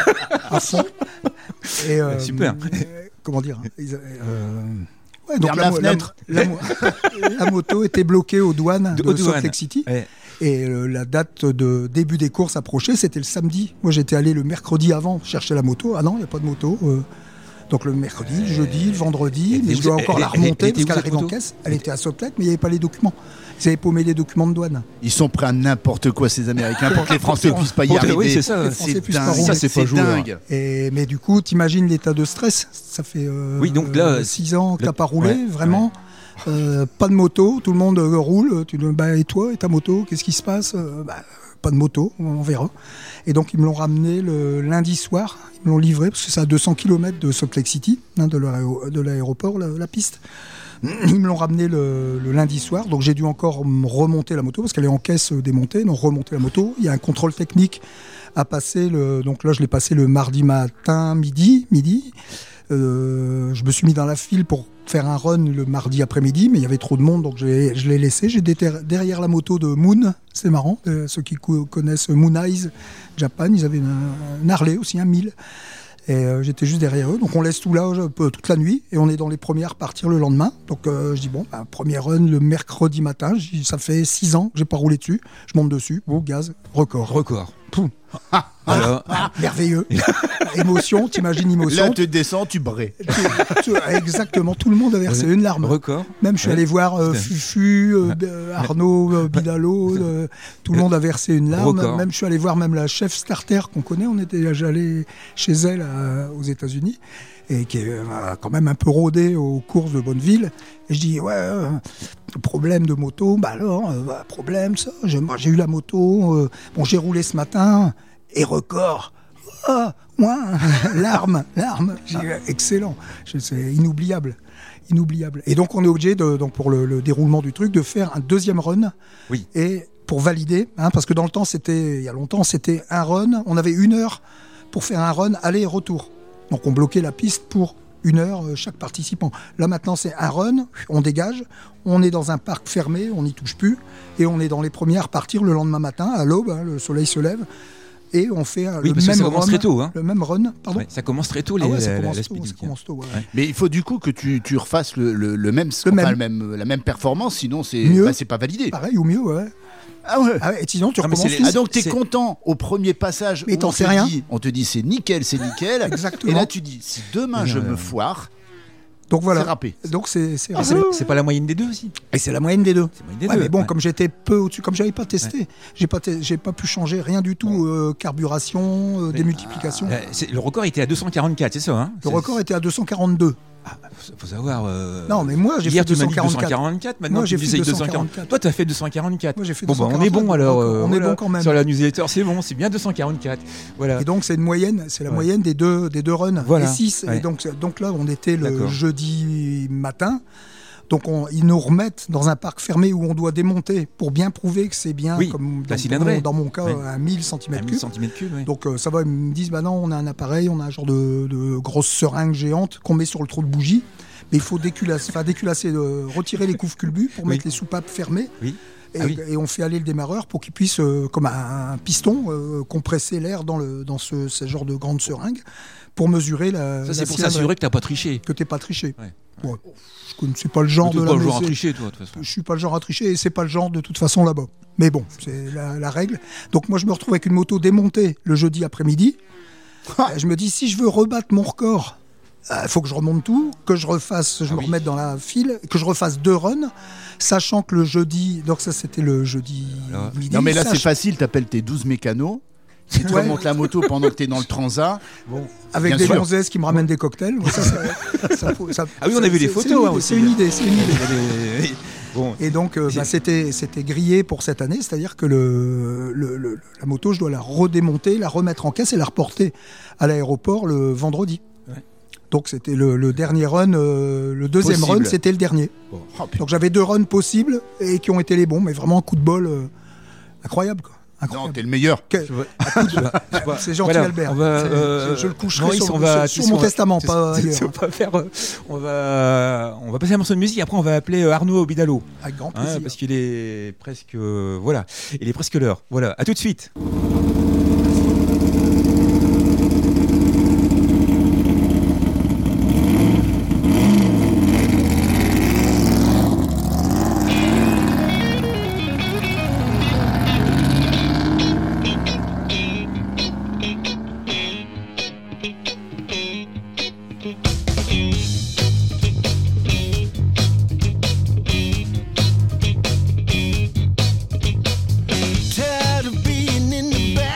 À fond. Et, euh, super. Comment dire euh, ouais, donc la, la, fenêtre. La, la, la moto était bloquée aux douanes de, de Salt Lake City. Ouais. Et euh, la date de début des courses approchait, c'était le samedi. Moi, j'étais allé le mercredi avant chercher la moto. Ah non, il n'y a pas de moto. Euh, donc le mercredi, le jeudi, le vendredi, mais je dois encore la remonter parce qu'elle arrive en caisse. Elle était à Salt Lake, mais il n'y avait pas les documents. Ils avaient paumé les documents de douane. Ils sont prêts à n'importe quoi, ces Américains, pour que les Français ne puissent pas y arriver. Oui, c'est ça. C'est dingue. Ça, c'est pas dingue. Et, mais du coup, t'imagines l'état de stress. Ça fait euh, oui, donc là, six ans que t'as pas roulé, ouais, vraiment. Ouais. Euh, pas de moto, tout le monde euh, roule. Tu dis, bah, et toi, et ta moto, qu'est-ce qui se passe? euh, bah, Pas de moto, on verra. Et donc, ils me l'ont ramené le lundi soir. Ils me l'ont livré, parce que c'est à deux cents kilomètres de Salt Lake City, hein, de, l'aéro- de l'aéroport, la, la piste. Ils me l'ont ramené le, le lundi soir, donc j'ai dû encore remonter la moto parce qu'elle est en caisse démontée, donc remonter la moto. Il y a un contrôle technique à passer, le, donc là je l'ai passé le mardi matin, midi. midi. Euh, je me suis mis dans la file pour faire un run le mardi après-midi, mais il y avait trop de monde, donc je l'ai, je l'ai laissé. J'étais derrière la moto de Moon, c'est marrant, euh, ceux qui co- connaissent Moon Eyes Japan, ils avaient un, un Harley aussi, un mille. Et euh, j'étais juste derrière eux, donc on laisse tout là euh, toute la nuit et on est dans les premiers à repartir le lendemain. Donc euh, je dis bon, bah, premier run le mercredi matin, dis, ça fait six ans que j'ai pas roulé dessus, je monte dessus, oh, gaz, record. Record. Poum. Ah, alors... ah, merveilleux. Émotion, t'imagines émotion. Là tu descends, tu braies. Tu, tu, exactement, tout le monde a versé une larme. Record. Même je suis ouais. allé voir euh, Fufu, euh, Arnaud, euh, Bidalo, euh, tout le monde a versé une larme. Record. Même je suis allé voir même la chef starter qu'on connaît, on était déjà allé chez elle à, aux États-Unis et qui est euh, quand même un peu rodée aux courses de Bonneville. Et je dis ouais, euh, problème de moto, bah alors euh, bah, problème ça. Je, moi j'ai eu la moto, euh, bon j'ai roulé ce matin et record. Oh, moi, larmes, larmes, excellent, c'est inoubliable, inoubliable. Et donc on est obligé de, donc pour le, le déroulement du truc, de faire un deuxième run. Oui. Et pour valider, hein, parce que dans le temps c'était, il y a longtemps, c'était un run. On avait une heure pour faire un run aller et retour. Donc on bloquait la piste pour une heure euh, chaque participant. Là maintenant c'est un run, on dégage, on est dans un parc fermé, on n'y touche plus, et on est dans les premiers à repartir le lendemain matin, à l'aube, hein, le soleil se lève, et on fait euh, Oui, le parce que même ça commence run, très tôt, hein. le même run, pardon. Ouais, ça commence très tôt, les, Ah ouais, ça la- commence la tôt, speed ça week. commence tôt, ouais. Ouais. Mais il faut du coup que tu, tu refasses le, le, le même, Le enfin, même. le même- la même performance, sinon c'est Mieux. bah, c'est pas validé. Pareil ou mieux, ouais. Ah ouais. Ah ouais, et sinon tu Ah, mais recommences c'est tout. les- Ah donc t'es c'est- content au premier passage Mais où t'en on sais te rien. dit- on te dit c'est nickel, c'est nickel. Exactement. Et là tu dis si demain Mais je non, me non. foire, Donc voilà. c'est râpé. Donc c'est c'est Ah, c'est râpé. c'est pas la moyenne des deux aussi. Et c'est la moyenne des deux. C'est la moyenne des Ouais, deux. mais bon, ouais. comme j'étais peu au-dessus, comme j'avais pas testé, j'ai pas, te- j'ai pas pu changer rien du tout. euh, carburation, euh, démultiplication. Euh, c'est- le record était à deux cent quarante-quatre, c'est ça, hein Le record était à deux cent quarante-deux. Ah, bah, faut, faut savoir. euh, Non, mais moi j'ai Hier, fait tu m'as dit deux cent quarante-quatre. deux cent quarante-quatre, maintenant Moi, tu j'ai me fait disais deux cent deux cent quarante. quarante-quatre. Toi, t'as fait deux cent quarante-quatre. Moi j'ai fait Bon, bah, on est bon alors. euh, on est voilà. bon quand même. Sur la newsletter, c'est bon, c'est bien deux cent quarante-quatre. Voilà. Et donc c'est une moyenne, c'est la Ouais. moyenne des deux des deux runs. Voilà. Et six. Ouais. Et donc c'est- donc là on était le D'accord. jeudi matin. Donc on- ils nous remettent dans un parc fermé où on doit démonter pour bien prouver que c'est bien, Oui, comme la dans, cylindrée. dans mon cas Ouais. à mille À centimètres mille cubes. centimètres cubes, oui. Donc euh, ça va, ils me disent bah non, on a un appareil, on a un genre de, de grosse seringue géante qu'on met sur le trou de bougie, mais il faut déculasser, enfin déculasser, euh, retirer les couves culbus pour Oui. mettre les soupapes fermées. Oui. Et, Ah oui. et on fait aller le démarreur pour qu'il puisse, euh, comme un, un piston, euh, compresser l'air dans, le, dans ce, ce genre de grande seringue pour mesurer la. Ça, la c'est pour cylindrée. s'assurer que t'as pas triché. Que t'es pas triché. Ouais. Ouais. Je connaissais pas le genre T'es de pas la le genre à mais c'est- tricher, toi, de toute façon. je suis pas le genre à tricher et c'est pas le genre de toute façon là-bas. Mais bon, c'est la, la règle. Donc moi je me retrouve avec une moto démontée le jeudi après-midi. Euh, je me dis si je veux rebattre mon record, il faut que je remonte tout, que je refasse, je Ah me oui. remette dans la file, que je refasse deux runs, sachant que le jeudi, donc ça c'était le jeudi Alors, midi. Non mais là c'est sach- facile, t'appelles tes douze mécanos, qui te Ouais. remontent la moto pendant que t'es dans le transat. Bon, avec bien des sûr. gonzesses qui me ramènent des cocktails. Ça, ça- ça faut- ça- Ah oui, on a ça- vu les c'est- photos, c'est une hein, idée, aussi. C'est une idée, c'est une idée. Il y a des- Bon, Et donc, euh, C'est- bah, c'était, c'était grillé pour cette année, c'est-à-dire que le, le- le- la moto, je dois la redémonter, la remettre en caisse et la reporter à l'aéroport le vendredi. Ouais. Donc, c'était le, le dernier run, euh, le deuxième Possible. run, c'était le dernier. bon. Oh, putain. Donc, j'avais deux runs possibles et qui ont été les bons, mais vraiment un coup de bol euh, incroyable, quoi. Non, Incroyable. t'es le meilleur. Que- Je vois- je vois- je vois- C'est gentil, voilà, Albert. on va, C'est- euh, je, je le coucherai Maurice, sur, on va- sur- sur tu sais, mon on va- testament, tu pas sais, ailleurs. on va faire, euh, on va, on va passer un morceau de musique. Après, on va appeler euh, Arnaud Bidalo, Avec grand hein, plaisir. parce qu'il est presque, euh, voilà, il est presque l'heure. Voilà, à tout de suite. Tired of being in the back.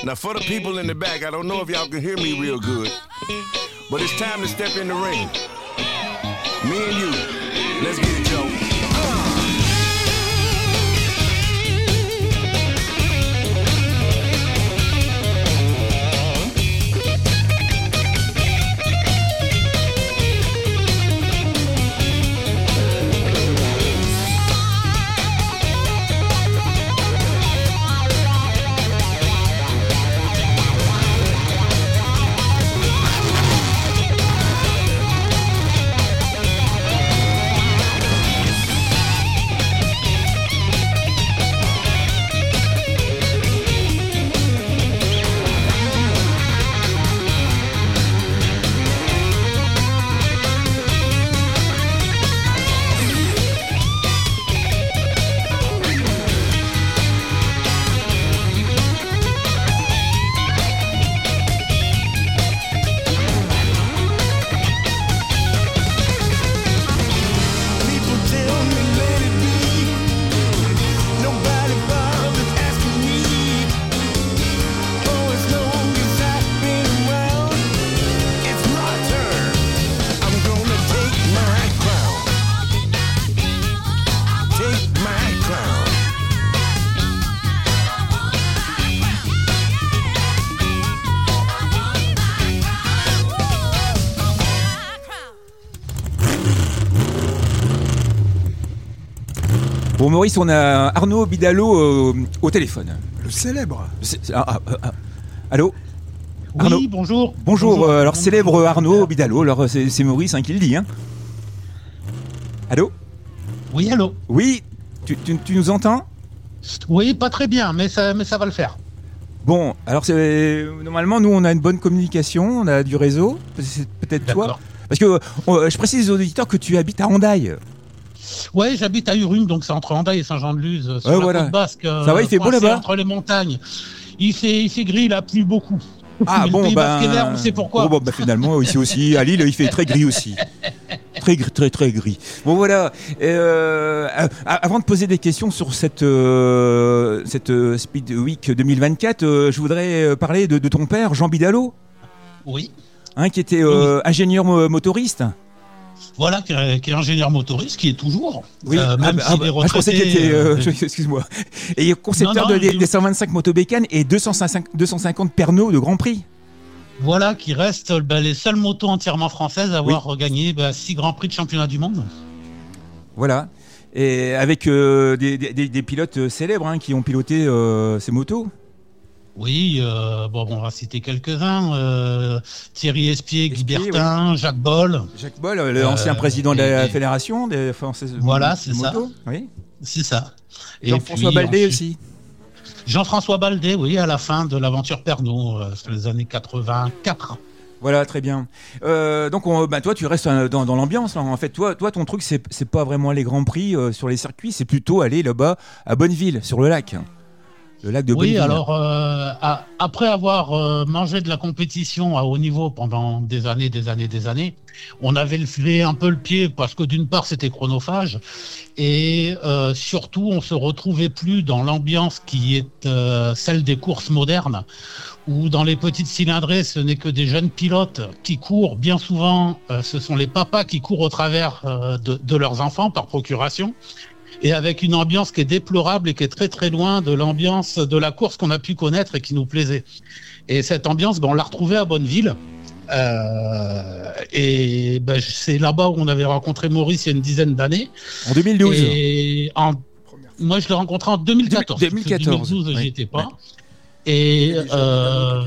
Now for the people in the back, I don't know if y'all can hear me real good, but it's time to step in the ring. Me and you, let's get it, Joe. Bon, Maurice, on a Arnaud Bidalot euh, au téléphone. Le célèbre. C'est, ah, ah, ah, allô Oui, Arnaud. bonjour. Bonjour, bonjour. euh, alors célèbre Arnaud Bidalot, alors c'est, c'est Maurice hein, qui le dit. Hein. Allô Oui, allô. Oui, tu, tu, tu nous entends? Oui, pas très bien, mais ça, mais ça va le faire. Bon, alors c'est, normalement, nous, on a une bonne communication, on a du réseau, c'est peut-être D'accord. toi. Parce que on, je précise aux auditeurs que tu habites à Hendaye. Ouais, j'habite à Urune, donc c'est entre Hendaye et Saint-Jean-de-Luz, sur Ouais, la voilà. côte basque. Ça va, il fait beau coincé là-bas entre les montagnes. Il fait, il fait gris, il a plu beaucoup. Ah Mais bon, le Pays ben... basque est vert, on sait pourquoi. Bon, bon, bah, finalement, ici aussi, à Lille, il fait très gris aussi. Très gris, très très gris. Bon voilà. Euh, avant de poser des questions sur cette euh, cette euh, Speed Week deux mille vingt-quatre, euh, je voudrais parler de, de ton père, Jean Bidalot. Oui. Hein, qui était euh, oui. ingénieur motoriste. Voilà, qui est, qui est ingénieur motoriste, qui est toujours. Oui. Euh, même ah, s'il ah, est retraité. je pensais qu'il était. Euh, euh, excuse-moi. Et il est concepteur non, non, de, des, des cent vingt-cinq motobécanes et deux cent cinquante Pernod de Grand Prix. Voilà, qui restent bah, les seules motos entièrement françaises à avoir oui. gagné bah, six grands prix de championnat du monde. Voilà. Et avec euh, des, des, des pilotes célèbres hein, qui ont piloté euh, ces motos. Oui, euh, bon, on va citer quelques-uns. Euh, Thierry Espier, Guy Bertin, oui. Jacques Boll. Jacques Boll, l'ancien euh, président de la et, fédération des Françaises. Voilà, c'est ça. Motos. Oui. C'est ça. Jean-François Baldé ensuite, aussi. Jean-François Baldé, oui, à la fin de l'aventure Pernod, euh, sur les années quatre-vingt-quatre. Voilà, très bien. Euh, donc, on, bah, toi, tu restes dans, dans l'ambiance. Là. En fait, toi, toi, ton truc, c'est, c'est pas vraiment les grands prix euh, sur les circuits, c'est plutôt aller là-bas à Bonneville, sur le lac. Le lac de oui, Bonneville. alors, euh, à, après avoir euh, mangé de la compétition à haut niveau pendant des années, des années, des années, on avait levé un peu le pied parce que d'une part, c'était chronophage et euh, surtout, on se retrouvait plus dans l'ambiance qui est euh, celle des courses modernes où dans les petites cylindrées, ce n'est que des jeunes pilotes qui courent. Bien souvent, euh, ce sont les papas qui courent au travers euh, de, de leurs enfants par procuration. Et avec une ambiance qui est déplorable et qui est très très loin de l'ambiance de la course qu'on a pu connaître et qui nous plaisait. Et cette ambiance, ben, on l'a retrouvée à Bonneville. Euh, et ben, c'est là-bas où on avait rencontré Maurice il y a une dizaine d'années. En deux mille douze. Et en, moi, je l'ai rencontré en deux mille quatorze. deux mille quatorze. deux mille douze, oui. j'y étais pas. Oui. Et euh,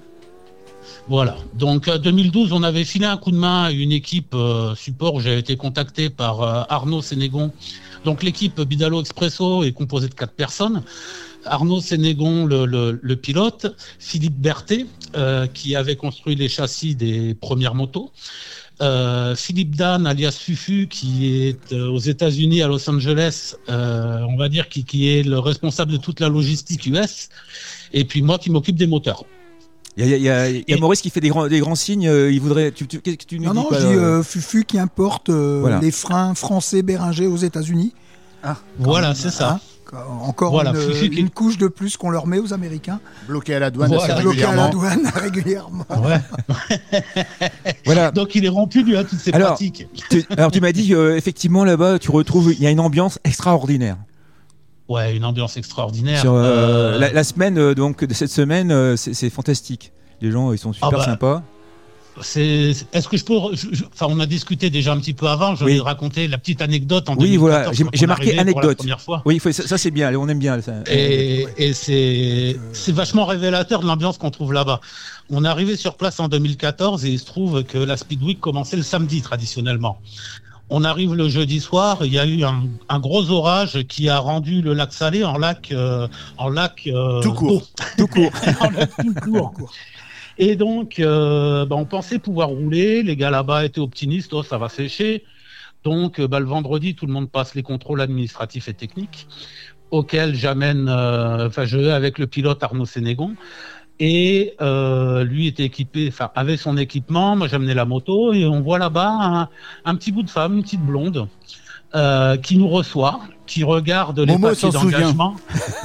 voilà. Donc, en deux mille douze, on avait filé un coup de main à une équipe euh, support où j'avais été contacté par euh, Arnaud Sénégon. Donc l'équipe Bidalot Expresso est composée de quatre personnes. Arnaud Sénégon, le, le, le pilote, Philippe Berthet, euh, qui avait construit les châssis des premières motos, euh, Philippe Dan, alias Fufu, qui est euh, aux États-Unis, à Los Angeles, euh, on va dire qui, qui est le responsable de toute la logistique U S, et puis moi qui m'occupe des moteurs. Il y a, il y a, il y a Maurice qui fait des grands, des grands signes. Euh, il voudrait. Tu, tu, qu'est-ce que tu nous non, dis non, quoi, je dis euh, Fufu qui importe euh, voilà. les freins français Béringer aux États-Unis. Ah, voilà, c'est ça. Encore Voilà, une, Fufu qui- une couche de plus qu'on leur met aux Américains. Bloqué à la douane Voilà. assez Bloqué à la régulièrement. douane régulièrement. Ouais. Voilà. Donc il est rompu lui à toutes ces Alors, pratiques. Tu- alors tu m'as dit euh, effectivement là-bas tu retrouves il y a une ambiance extraordinaire. Ouais, une ambiance extraordinaire. Sur, euh, Euh, la, la semaine euh, donc de cette semaine euh, c'est, c'est fantastique. Les gens ils sont super Ah bah, sympas. C'est, est-ce que je peux, re- je- je- enfin, on a discuté déjà un petit peu avant. Je Oui. vais raconter la petite anecdote en Oui, deux mille quatorze, voilà, j'ai- quand j'ai on est marqué arrivé pour la anecdote. première fois. Oui, il faut- ça, ça, c'est bien, on aime bien ça. Et, et c'est, c'est vachement révélateur de l'ambiance qu'on trouve là-bas. On est arrivé sur place en deux mille quatorze et il se trouve que la Speed Week commençait le samedi traditionnellement. On arrive le jeudi soir, il y a eu un, un gros orage qui a rendu le lac Salé en lac, euh, en lac euh, Tout court. d'eau. Tout court. En lac tout court. Et donc, euh, bah, on pensait pouvoir rouler. Les gars là-bas étaient optimistes, oh, ça va sécher. Donc, euh, bah, le vendredi, tout le monde passe les contrôles administratifs et techniques, auxquels j'amène, euh, enfin, je vais avec le pilote Arnaud Sénégon. Et euh, lui était équipé, enfin, avait son équipement. Moi, j'amenais la moto et on voit là-bas un, un petit bout de femme, une petite blonde, euh, qui nous reçoit, qui regarde les Momo papiers s'en souvient. d'engagement.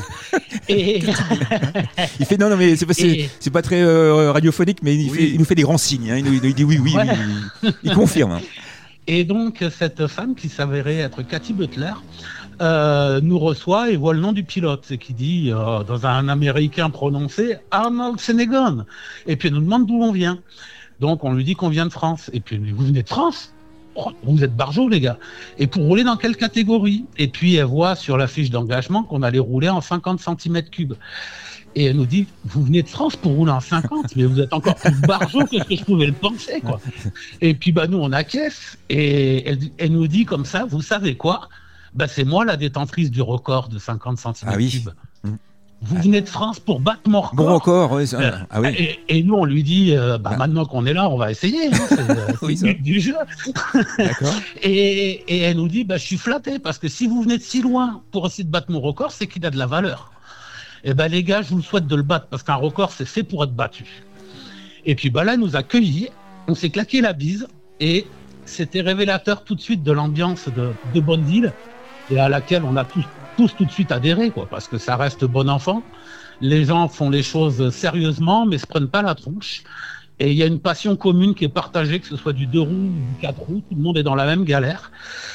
Et Il fait non non mais c'est pas, c'est, Et- c'est pas très euh, radiophonique mais il, Oui. fait, il nous fait des grands signes. Hein. Il, nous, il nous dit oui oui, Ouais. oui, oui. Il confirme. Hein. Et donc, cette femme qui s'avérait être Cathy Butler euh, nous reçoit et voit le nom du pilote et qui dit, euh, dans un américain prononcé, Arnold Sénégon. Et puis elle nous demande d'où on vient. Donc, on lui dit qu'on vient de France. Et puis, elle dit, vous venez de France? Oh, vous êtes barjots, les gars. Et pour rouler dans quelle catégorie? Et puis, elle voit sur la fiche d'engagement qu'on allait rouler en cinquante centimètres cubes. Et elle nous dit, vous venez de France pour rouler en cinquante, mais vous êtes encore plus barjots que ce que je pouvais le penser, quoi. Et puis, bah, nous, on acquiesce. Et elle, elle nous dit comme ça, vous savez quoi? Bah, c'est moi la détentrice du record de cinquante centimètres Ah oui. cubes. Mmh. Vous venez de France pour battre mon record. Bon record. Ouais, ça- Euh, ah oui. et, et nous, on lui dit, euh, bah, Ah. maintenant qu'on est là, on va essayer. Hein, c'est euh, c'est Oui, le ça. but du jeu. D'accord. Et, et elle nous dit, bah, je suis flatté parce que si vous venez de si loin pour essayer de battre mon record, c'est qu'il a de la valeur. Et ben les gars, je vous le souhaite de le battre parce qu'un record, c'est fait pour être battu. Et puis bah là, elle nous a cueillis, on s'est claqué la bise et c'était révélateur tout de suite de l'ambiance de, de Bonneville et à laquelle on a tous, tous tout de suite adhéré, quoi, parce que ça reste bon enfant. Les gens font les choses sérieusement, mais se prennent pas la tronche. Et il y a une passion commune qui est partagée, que ce soit du deux roues ou du quatre roues, tout le monde est dans la même galère.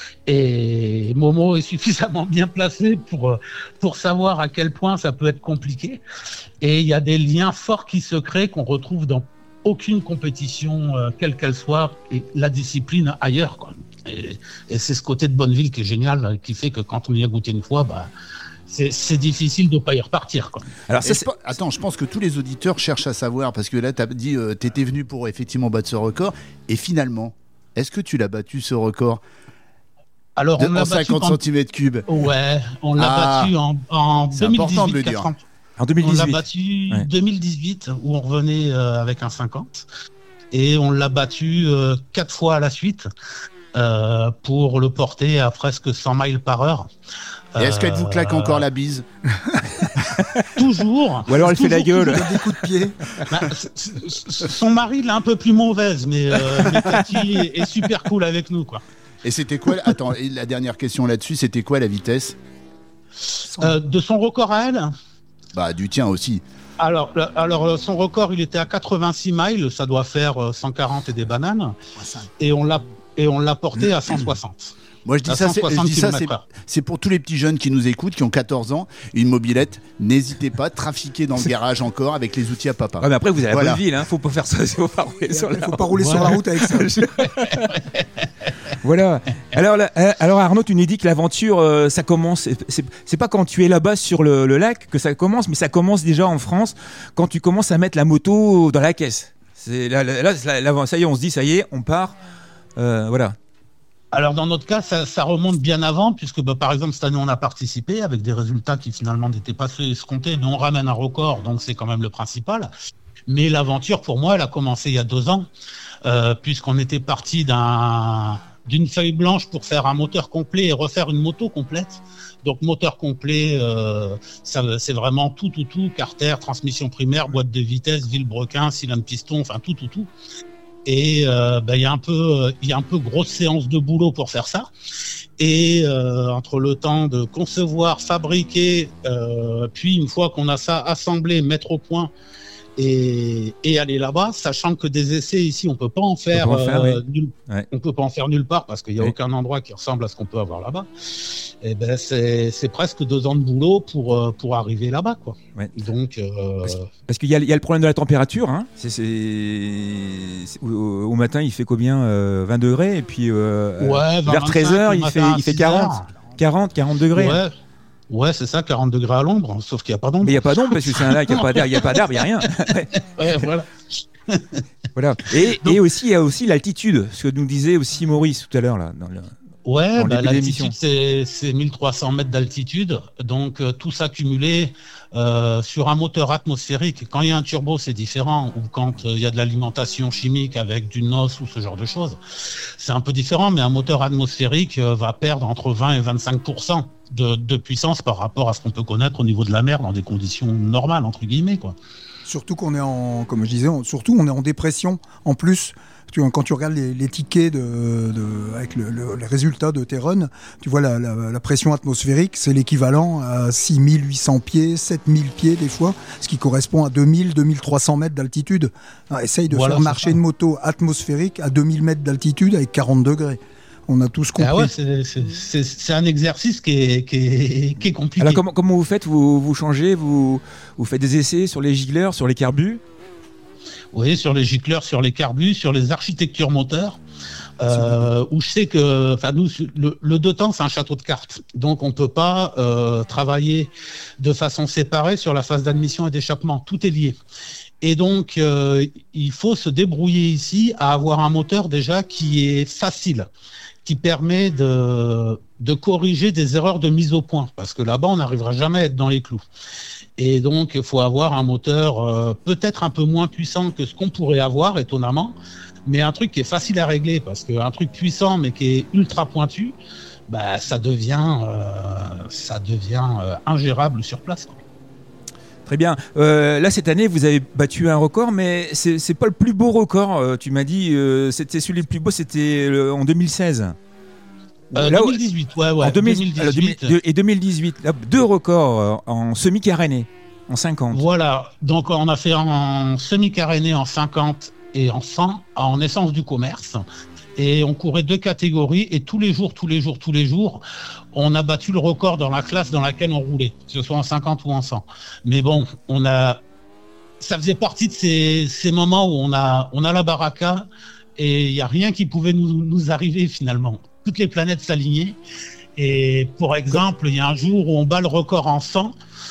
Et Momo est suffisamment bien placé pour, pour savoir à quel point ça peut être compliqué. Et il y a des liens forts qui se créent qu'on retrouve dans aucune compétition, euh, quelle qu'elle soit, et la discipline ailleurs, quoi. Et, et c'est ce côté de Bonneville qui est génial, qui fait que quand on y a goûté une fois, bah, c'est, c'est difficile de ne pas y repartir, quoi. Alors Et ça je c'est pe- Attends, je pense que tous les auditeurs cherchent à savoir, parce que là, tu as dit euh, tu étais venu pour effectivement battre ce record, et finalement, est-ce que tu l'as battu ce record Alors, de, on l'a en battu cinquante quand- centimètres cubes? Ouais, on l'a Ah, battu en, en c'est deux mille important de le dix-huit, dire. quatre ans. en On l'a deux mille dix-huit. battu Ouais. deux mille dix-huit, où on revenait euh, avec un cinquante. Et on l'a battu euh, quatre fois à la suite euh, pour le porter à presque cent miles par heure. Et est-ce qu'elle vous claque Euh, encore la bise? Toujours. Ou alors elle fait la Toujours, gueule. Des coups de pied. Bah, c- c- son mari l'a un peu plus mauvaise, mais, euh, mais Cathy est, est super cool avec nous, quoi. Et c'était quoi Attends, et la dernière question là-dessus, c'était quoi la vitesse? Euh, de son record à elle, Bah, du tien aussi. alors, le- alors euh, son record, il était à quatre-vingt-six miles, ça doit faire euh, cent quarante et des bananes, et on l'a et on l'a porté à cent soixante. Moi, je dis À ça, c'est, je cent soixante dis ça, c'est, kilomètres heure. c'est pour tous les petits jeunes qui nous écoutent, qui ont quatorze ans, une mobilette. N'hésitez pas, trafiquez dans le garage encore avec les outils à papa. Ouais, mais après vous avez la Voilà. bonne ville, hein. Faut pas faire ça, faut pas rouler sur Il la faut pas rouler sur la route avec ça. Voilà. Alors, là, euh, alors Arnaud, tu nous dis que l'aventure, euh, ça commence. C'est, c'est- c'est pas quand tu es là-bas sur le, le lac que ça commence, mais ça commence déjà en France quand tu commences à mettre la moto dans la caisse. C'est là, là, là, là, là, ça y est, on se dit, ça y est, on part. Euh, voilà. Alors dans notre cas, ça, ça remonte bien avant, puisque bah, par exemple cette année on a participé avec des résultats qui finalement n'étaient pas ceux escomptés, mais on ramène un record, donc c'est quand même le principal. Mais l'aventure pour moi, elle a commencé il y a deux ans, euh, puisqu'on était parti d'un d'une feuille blanche pour faire un moteur complet et refaire une moto complète. Donc moteur complet, euh, ça, c'est vraiment tout, tout, tout, carter, transmission primaire, boîte de vitesse, vilebrequin, cylindre piston, enfin tout, tout, tout. Et euh, ben, il y a un peu, il y a un peu grosse séance de boulot pour faire ça. Et euh, entre le temps de concevoir, fabriquer, euh, puis une fois qu'on a ça assemblé, mettre au point et, et aller là-bas, sachant que des essais ici, on peut pas en faire, en faire euh, oui. nulle, Ouais. on peut pas en faire nulle part parce qu'il y a Oui. aucun endroit qui ressemble à ce qu'on peut avoir là-bas. Et ben c'est, c'est presque deux ans de boulot pour euh, pour arriver là-bas, quoi. Ouais. Donc euh, Parce, parce qu'il y a, il y a le problème de la température. Hein. C'est, c'est, c'est- au, au matin, il fait combien euh, vingt degrés et puis euh, ouais, vers treize heures, il fait, il fait quarante, quarante, quarante degrés. Ouais. Ouais, c'est ça, quarante degrés à l'ombre, sauf qu'il n'y a pas d'ombre. Mais il n'y a pas d'ombre parce que c'est un lac, il n'y a pas d'air, il n'y a pas d'arbre, il n'y a rien. Ouais, voilà. Voilà. Et, Donc- et aussi, il y a aussi l'altitude, ce que nous disait aussi Maurice tout à l'heure là. Dans le... Ouais, Dans bah, le début de l'émission. l'altitude, c'est, c'est mille trois cents mètres d'altitude. Donc, euh, tout ça cumulé euh, sur un moteur atmosphérique. Quand il y a un turbo, c'est différent. Ou quand euh, il y a de l'alimentation chimique avec du N O S ou ce genre de choses, c'est un peu différent. Mais un moteur atmosphérique euh, va perdre entre vingt et vingt-cinq pour cent de, de puissance par rapport à ce qu'on peut connaître au niveau de la mer dans des conditions normales, entre guillemets, quoi. Surtout qu'on est en, comme je disais, on- surtout on est en dépression. En plus, tu, quand tu regardes les, les tickets de, de, avec le, le, les résultats de tes runs, tu vois la, la, la pression atmosphérique, c'est l'équivalent à six mille huit cents pieds, sept mille pieds des fois, ce qui correspond à deux mille, deux mille trois cents mètres d'altitude. Alors, essaye de Voilà, faire c'est marcher ça. une moto atmosphérique à deux mille mètres d'altitude avec quarante degrés. On a tous compris. Ah ouais, c'est, c'est, c'est, c'est un exercice qui est, qui est, qui est compliqué. Alors comment, comment vous faites vous, vous changez vous, vous faites des essais sur les gicleurs, sur les carbus? Oui, sur les gicleurs, sur les carbus, sur les architectures moteurs, euh, où je sais que, enfin nous, le, le deux temps, c'est un château de cartes, donc on peut pas euh, travailler de façon séparée sur la phase d'admission et d'échappement. Tout est lié. Et donc, euh, il faut se débrouiller ici à avoir un moteur déjà qui est facile, qui permet de, de corriger des erreurs de mise au point, parce que là-bas, on n'arrivera jamais à être dans les clous. Et donc, il faut avoir un moteur euh, peut-être un peu moins puissant que ce qu'on pourrait avoir, étonnamment, mais un truc qui est facile à régler, parce qu'un truc puissant mais qui est ultra pointu, bah, ça devient, euh, ça devient euh, ingérable sur place, quoi. Très bien. Euh, là, cette année, vous avez battu un record, mais c'est, c'est pas le plus beau record. Euh, tu m'as dit, euh, c'était celui le plus beau, c'était le- en deux mille seize. Euh, Là, deux mille dix-huit, ouais, ouais. en deux mille, deux mille alors, dix-huit. deux mille- et deux mille dix-huit, là, deux records euh, en semi-caréné, en cinquante. Voilà, donc on a fait en semi-caréné en cinquante et en cent en essence du commerce. Et on courait deux catégories et tous les jours, tous les jours, tous les jours, on a battu le record dans la classe dans laquelle on roulait, que ce soit en cinquante ou en cent. Mais bon, on a, ça faisait partie de ces, ces moments où on a, on a la baraka et il n'y a rien qui pouvait nous, nous arriver finalement. Toutes les planètes s'alignaient. Et pour exemple, il y a un jour où on bat le record en cent,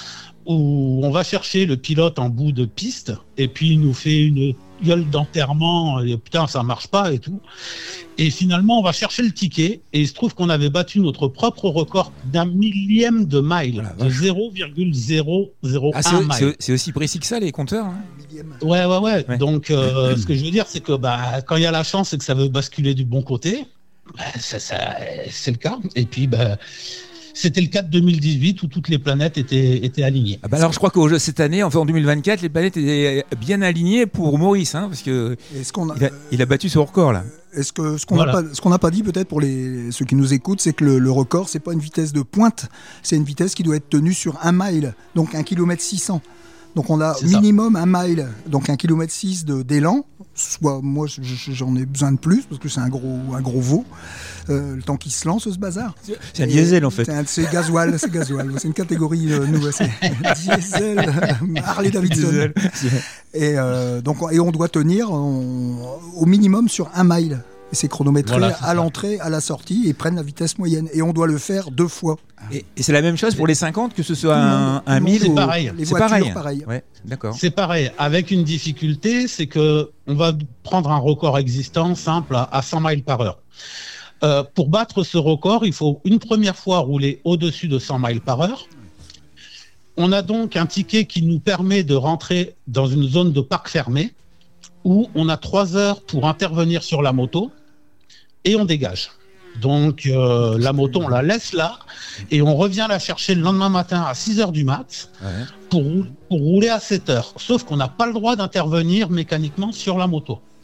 où on va chercher le pilote en bout de piste et puis il nous fait une gueule d'enterrement et putain ça marche pas et tout, et finalement on va chercher le ticket et il se trouve qu'on avait battu notre propre record d'un millième de mile, Oh de zéro virgule zéro zéro un Ah, c'est, mile. c'est- c'est aussi précis que ça, les compteurs, hein. Ouais, ouais, ouais. Ouais. Donc, euh, ce que je veux dire, c'est que bah, quand il y a la chance et que ça veut basculer du bon côté, bah, ça, ça, c'est le cas. Et puis, bah, c'était le cas de deux mille dix-huit où toutes les planètes étaient, étaient alignées. Ah bah alors je crois que cette année, enfin en deux mille vingt-quatre, les planètes étaient bien alignées pour Maurice, hein, parce que Est-ce qu'on a, il a, il a battu son record là. Est-ce que ce qu'on Voilà. n'a pas, ce qu'on n'a pas dit peut-être pour les ceux qui nous écoutent, c'est que le, le record, c'est pas une vitesse de pointe, c'est une vitesse qui doit être tenue sur un mile, donc un kilomètre six cents. Donc on a C'est ça. minimum un mile, donc un kilomètre six de d'élan. Soit moi je- je- j'en ai besoin de plus parce que c'est un gros un gros veau. Euh, le temps qu'il se lance ce bazar. C'est un Et diesel en fait. C'est, un- c'est gasoil, c'est gasoil. C'est une catégorie euh, nouvelle. C'est diesel, euh, Harley Davidson. Diesel. Et euh, donc et on doit tenir on- au minimum sur un mile. Et c'est chronométré Voilà, c'est à ça. l'entrée, à la sortie, et prennent la vitesse moyenne. Et on doit le faire deux fois. Et, et c'est la même chose pour les cinquante, que ce soit Tout le un, monde- un tout le monde, mille c'est ou... pareil. Les C'est voitures, pareil. pareil. Ouais, d'accord. C'est pareil, avec une difficulté, c'est que on va prendre un record existant simple à, à cent miles par heure. Euh, pour battre ce record, il faut une première fois rouler au-dessus de cent miles par heure. On a donc un ticket qui nous permet de rentrer dans une zone de parc fermé où on a trois heures pour intervenir sur la moto et on dégage. Donc euh, la moto, on la laisse là et on revient la chercher le lendemain matin à six heures du mat Ouais. pour, rou- pour rouler à sept heures. Sauf qu'on n'a pas le droit d'intervenir mécaniquement sur la moto.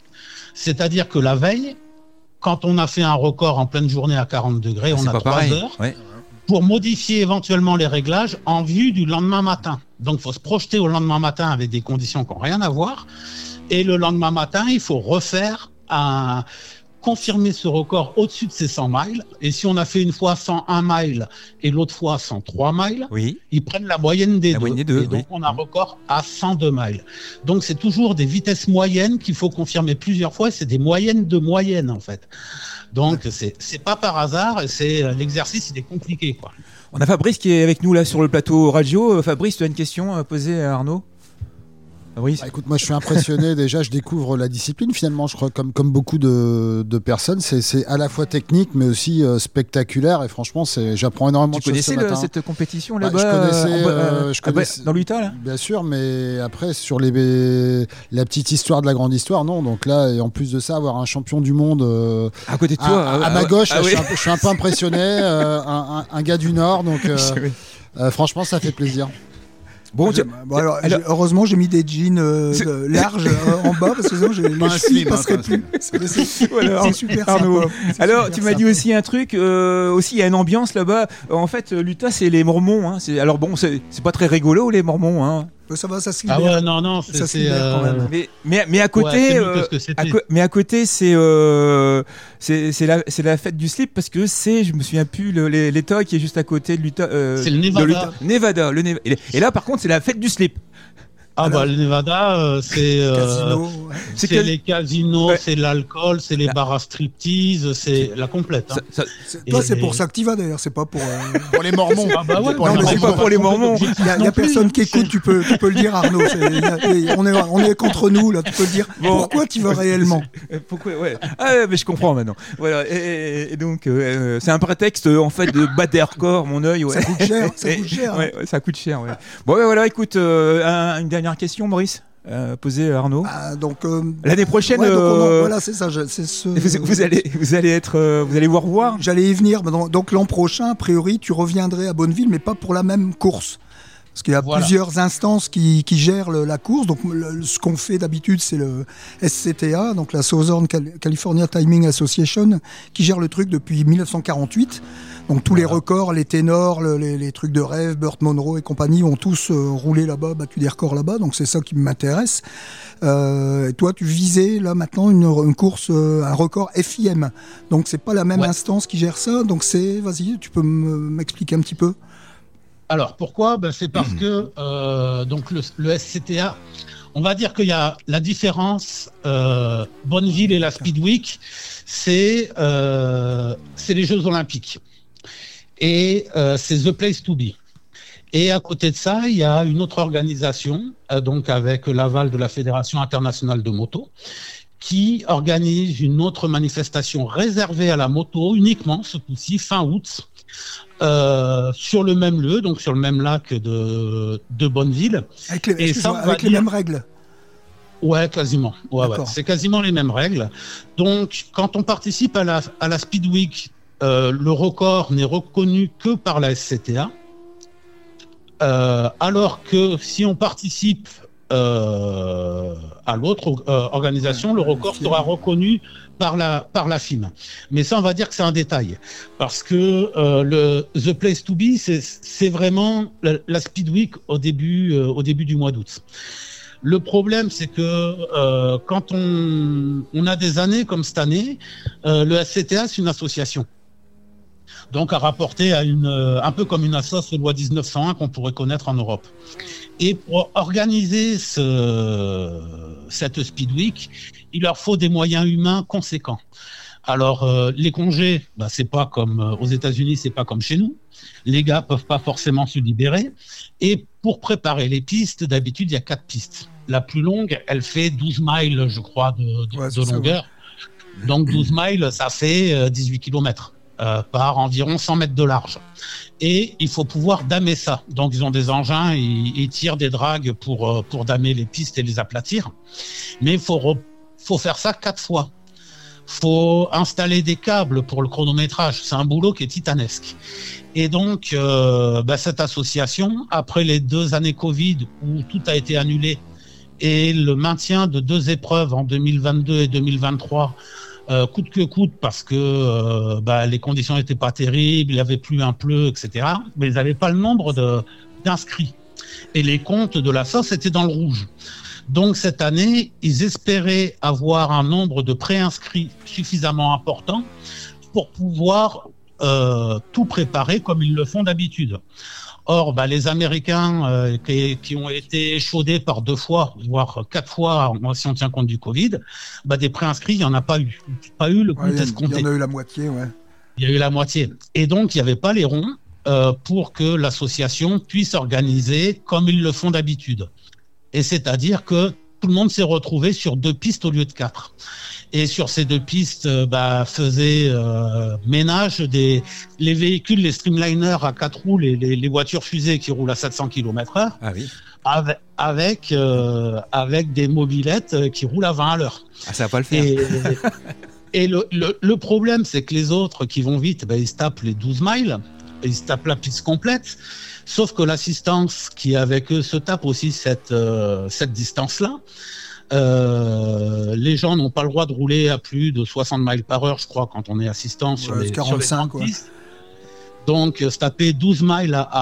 C'est-à-dire que la veille, quand on a fait un record en pleine journée à quarante degrés, Ah, on c'est a pas trois pareil. heures Ouais. pour modifier éventuellement les réglages en vue du lendemain matin. Donc, il faut se projeter au lendemain matin avec des conditions qui n'ont rien à voir. Et le lendemain matin, il faut refaire un... confirmer ce record au-dessus de ces cent miles. Et si on a fait une fois cent un miles et l'autre fois cent trois miles, Oui. ils prennent la moyenne des La deux. moyenne des deux, et donc, oui. on a un record à cent deux miles. Donc, c'est toujours des vitesses moyennes qu'il faut confirmer plusieurs fois. C'est des moyennes de moyenne, en fait. Donc, c'est, c'est pas par hasard. Et c'est, l'exercice, il est compliqué, quoi. On a Fabrice qui est avec nous là sur le plateau radio. Euh, Fabrice, tu as une question à poser à Arnaud ? Fabrice ? Bah, écoute, moi je suis impressionné déjà, je découvre la discipline finalement, je crois comme, comme beaucoup de, de personnes, c'est, c'est à la fois technique mais aussi euh, spectaculaire et franchement c'est, j'apprends énormément Tu de choses ce connaissais le- matin. cette compétition Bah, là-bas je connaissais, euh, en bas- euh, je ah bah, connaissais- dans l'Utah là ? Bien sûr, mais après sur les, la petite histoire de la grande histoire, non. Donc là, et en plus de ça, avoir un champion du monde euh, À côté de à, toi à- ah, à ma ah, gauche, ah, là, je, oui. suis un peu, je suis un peu impressionné, euh, un, un- un gars du Nord, donc euh, Oui. euh, franchement, ça fait plaisir. Bon, J'ai- tu- bon, alors, alors- j'ai- heureusement, j'ai mis des jeans euh, C'est- de- larges euh, en bas parce que sinon, j'ai, les Pas un chevilles slim, hein, passeraient pas un plus. C'est, c'est- Voilà, c'est super Arnaud. sympa. C'est Alors, super tu m'as dit sympa. aussi un truc, euh, aussi il y a une ambiance là-bas. En fait, euh, l'Utah, c'est les Mormons. Hein. C'est, alors bon, c'est, c'est pas très rigolo les Mormons. Hein. Ça va, ça se Ah libère. ouais, non, non, c'est, Ça se c'est, libère quand euh, même. Mais, mais, mais à ouais, côté, c'est mieux euh, que ce que c'était. à co- mais à côté, c'est, euh, c'est, c'est la, c'est la fête du slip parce que c'est, je me souviens plus, le, les- l'État qui est juste à côté de l'Utah. euh, C'est le de Nevada. l'Utah. Nevada, le Neva- et, et là, par contre, c'est la fête du slip. Ah Alors, bah le Nevada, euh, c'est, euh, Casino. ouais. c'est, C'est que- les casinos, Ouais. c'est l'alcool, c'est les Ah. bars à striptease, c'est la complète. hein. Ça- ça- C'est- Toi, Et- c'est pour ça que tu vas d'ailleurs, c'est pas pour. euh, Pour les Mormons. Ah bah ouais, Pour non, les mais c'est Mormons. pas pour les Mormons. Il y a, il y a Non plus, personne hein. qui écoute, tu peux, tu peux le dire, Arnaud. C'est- il y a- il y a- on, est, on est contre nous, là, tu peux le dire. Bon. Pourquoi tu vas réellement Euh, Pourquoi ouais. Ah ouais, mais je comprends maintenant. Voilà. Et, et- et donc euh, c'est un prétexte euh, en fait de battre des records, mon œil. Ouais. Ça coûte cher, ça Et- coûte cher. Ouais, ouais, ça coûte cher. Ouais. Bon, ouais, voilà. Écoute, euh, un- une dernière question, Maurice, euh, posée à Arnaud. Ah, donc, euh, L'année prochaine, ouais, donc on en- euh, voilà, c'est ça. je- c'est ce... vous, vous allez, vous allez être, euh, vous allez voir voir. J'allais y venir. mais Donc, donc l'an prochain, a priori, tu reviendrais à Bonneville, mais pas pour la même course. Parce qu'il y a Voilà. plusieurs instances qui, qui gèrent le- la course. Donc, le- ce qu'on fait d'habitude, c'est le S C T A, donc la Southern Cal- California Timing Association, qui gère le truc depuis mille neuf cent quarante-huit. Donc, tous les records, les ténors, le- les, les trucs de rêve, Burt Monroe et compagnie, ont tous euh, roulé là-bas, battu des records là-bas. Donc, c'est ça qui m'intéresse. Euh, et toi, tu visais là maintenant une, une course, euh, un record F I M. Donc, c'est pas la même Ouais. instance qui gère ça. Donc, c'est, vas-y, tu peux me- m'expliquer un petit peu. Alors pourquoi ben, c'est parce que euh, donc le, le S C T A, on va dire qu'il y a la différence euh, Bonneville et la Speed Week, c'est euh, c'est les Jeux Olympiques et euh, c'est the place to be. Et à côté de ça, il y a une autre organisation, euh, donc avec l'aval de la Fédération internationale de moto, qui organise une autre manifestation réservée à la moto uniquement ce coup-ci fin août. Euh, sur le même lieu, donc sur le même lac de, de Bonneville. Avec les, Et excuse-moi, ça, on va avec les dire- mêmes règles. Ouais, quasiment. Ouais, ouais. D'accord. C'est quasiment les mêmes règles. Donc, quand on participe à la, à la Speed Week, euh, le record n'est reconnu que par la S C T A. Euh, alors que si on participe euh, à l'autre euh, organisation, le record sera reconnu par la par la F I M. Mais ça, on va dire que c'est un détail, parce que euh, le the place to be, c'est c'est vraiment la, la Speed Week au début euh, au début du mois d'août. Le problème, c'est que euh, quand on on a des années comme cette année, euh, le S C T A c'est une association. Donc à rapporter à une, euh, un peu comme une assoce loi dix-neuf cent un qu'on pourrait connaître en Europe. Et pour organiser ce, cette Speed Week, il leur faut des moyens humains conséquents. Alors euh, les congés, bah, c'est pas comme euh, aux États-Unis, c'est pas comme chez nous. Les gars peuvent pas forcément se libérer. Et pour préparer les pistes, d'habitude il y a quatre pistes. La plus longue, elle fait douze miles, je crois, de, de, Ouais, de c'est ça, longueur. Donc douze miles, ça fait euh, dix-huit kilomètres. Euh, par environ cent mètres de large. Et il faut pouvoir damer ça. Donc ils ont des engins, ils, ils tirent des dragues pour, euh, pour damer les pistes et les aplatir. Mais il faut, re- faut faire ça quatre fois. Faut installer des câbles pour le chronométrage. C'est un boulot qui est titanesque. Et donc, euh, bah, cette association, après les deux années Covid où tout a été annulé et le maintien de deux épreuves en deux mille vingt-deux et deux mille vingt-trois, euh, coûte que coûte, parce que euh, bah, les conditions n'étaient pas terribles, il n'y avait plus un pleu, et cetera. Mais ils n'avaient pas le nombre de, d'inscrits. Et les comptes de la S O S étaient dans le rouge. Donc cette année, ils espéraient avoir un nombre de préinscrits suffisamment important pour pouvoir euh, tout préparer comme ils le font d'habitude. Or, bah, les Américains euh, qui, qui ont été échaudés par deux fois, voire quatre fois, si on tient compte du Covid, bah, des préinscrits, il n'y en a pas eu. Pas eu le compte ouais, escompté. Il y en a eu la moitié, ouais. Il y a eu la moitié. Et donc, il n'y avait pas les ronds euh, pour que l'association puisse organiser comme ils le font d'habitude. Et c'est-à-dire que tout le monde s'est retrouvé sur deux pistes au lieu de quatre. Et sur ces deux pistes, euh, bah, faisaient euh, ménage des les véhicules, les streamliners à quatre roues, les, les, les voitures fusées qui roulent à sept cents kilomètres heure, Ah oui. avec avec, euh, avec des mobylettes qui roulent à vingt à l'heure. Ah, ça va pas le faire. Et, et le, le, le problème, c'est que les autres qui vont vite, bah, ils se tapent les douze miles, ils se tapent la piste complète. Sauf que l'assistance qui est avec eux se tape aussi cette, euh, cette distance-là. Euh, les gens n'ont pas le droit de rouler à plus de soixante miles par heure, je crois, quand on est assistant sur Ouais, les quarante-cinq, sur les pistes. Donc, se taper douze miles à,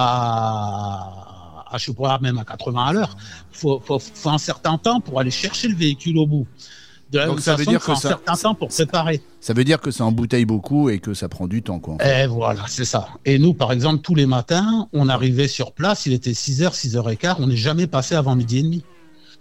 à, à je sais pas, même à quatre-vingts à l'heure, faut, faut, faut un certain temps pour aller chercher le véhicule au bout. De la Donc même ça veut façon, dire faut que un ça- certain temps pour préparer. Ça veut dire que ça embouteille beaucoup et que ça prend du temps, quoi. en fait. Et voilà, c'est ça. Et nous, par exemple, tous les matins, on arrivait sur place, il était six heures, six heures quinze, on n'est jamais passé avant midi et demi.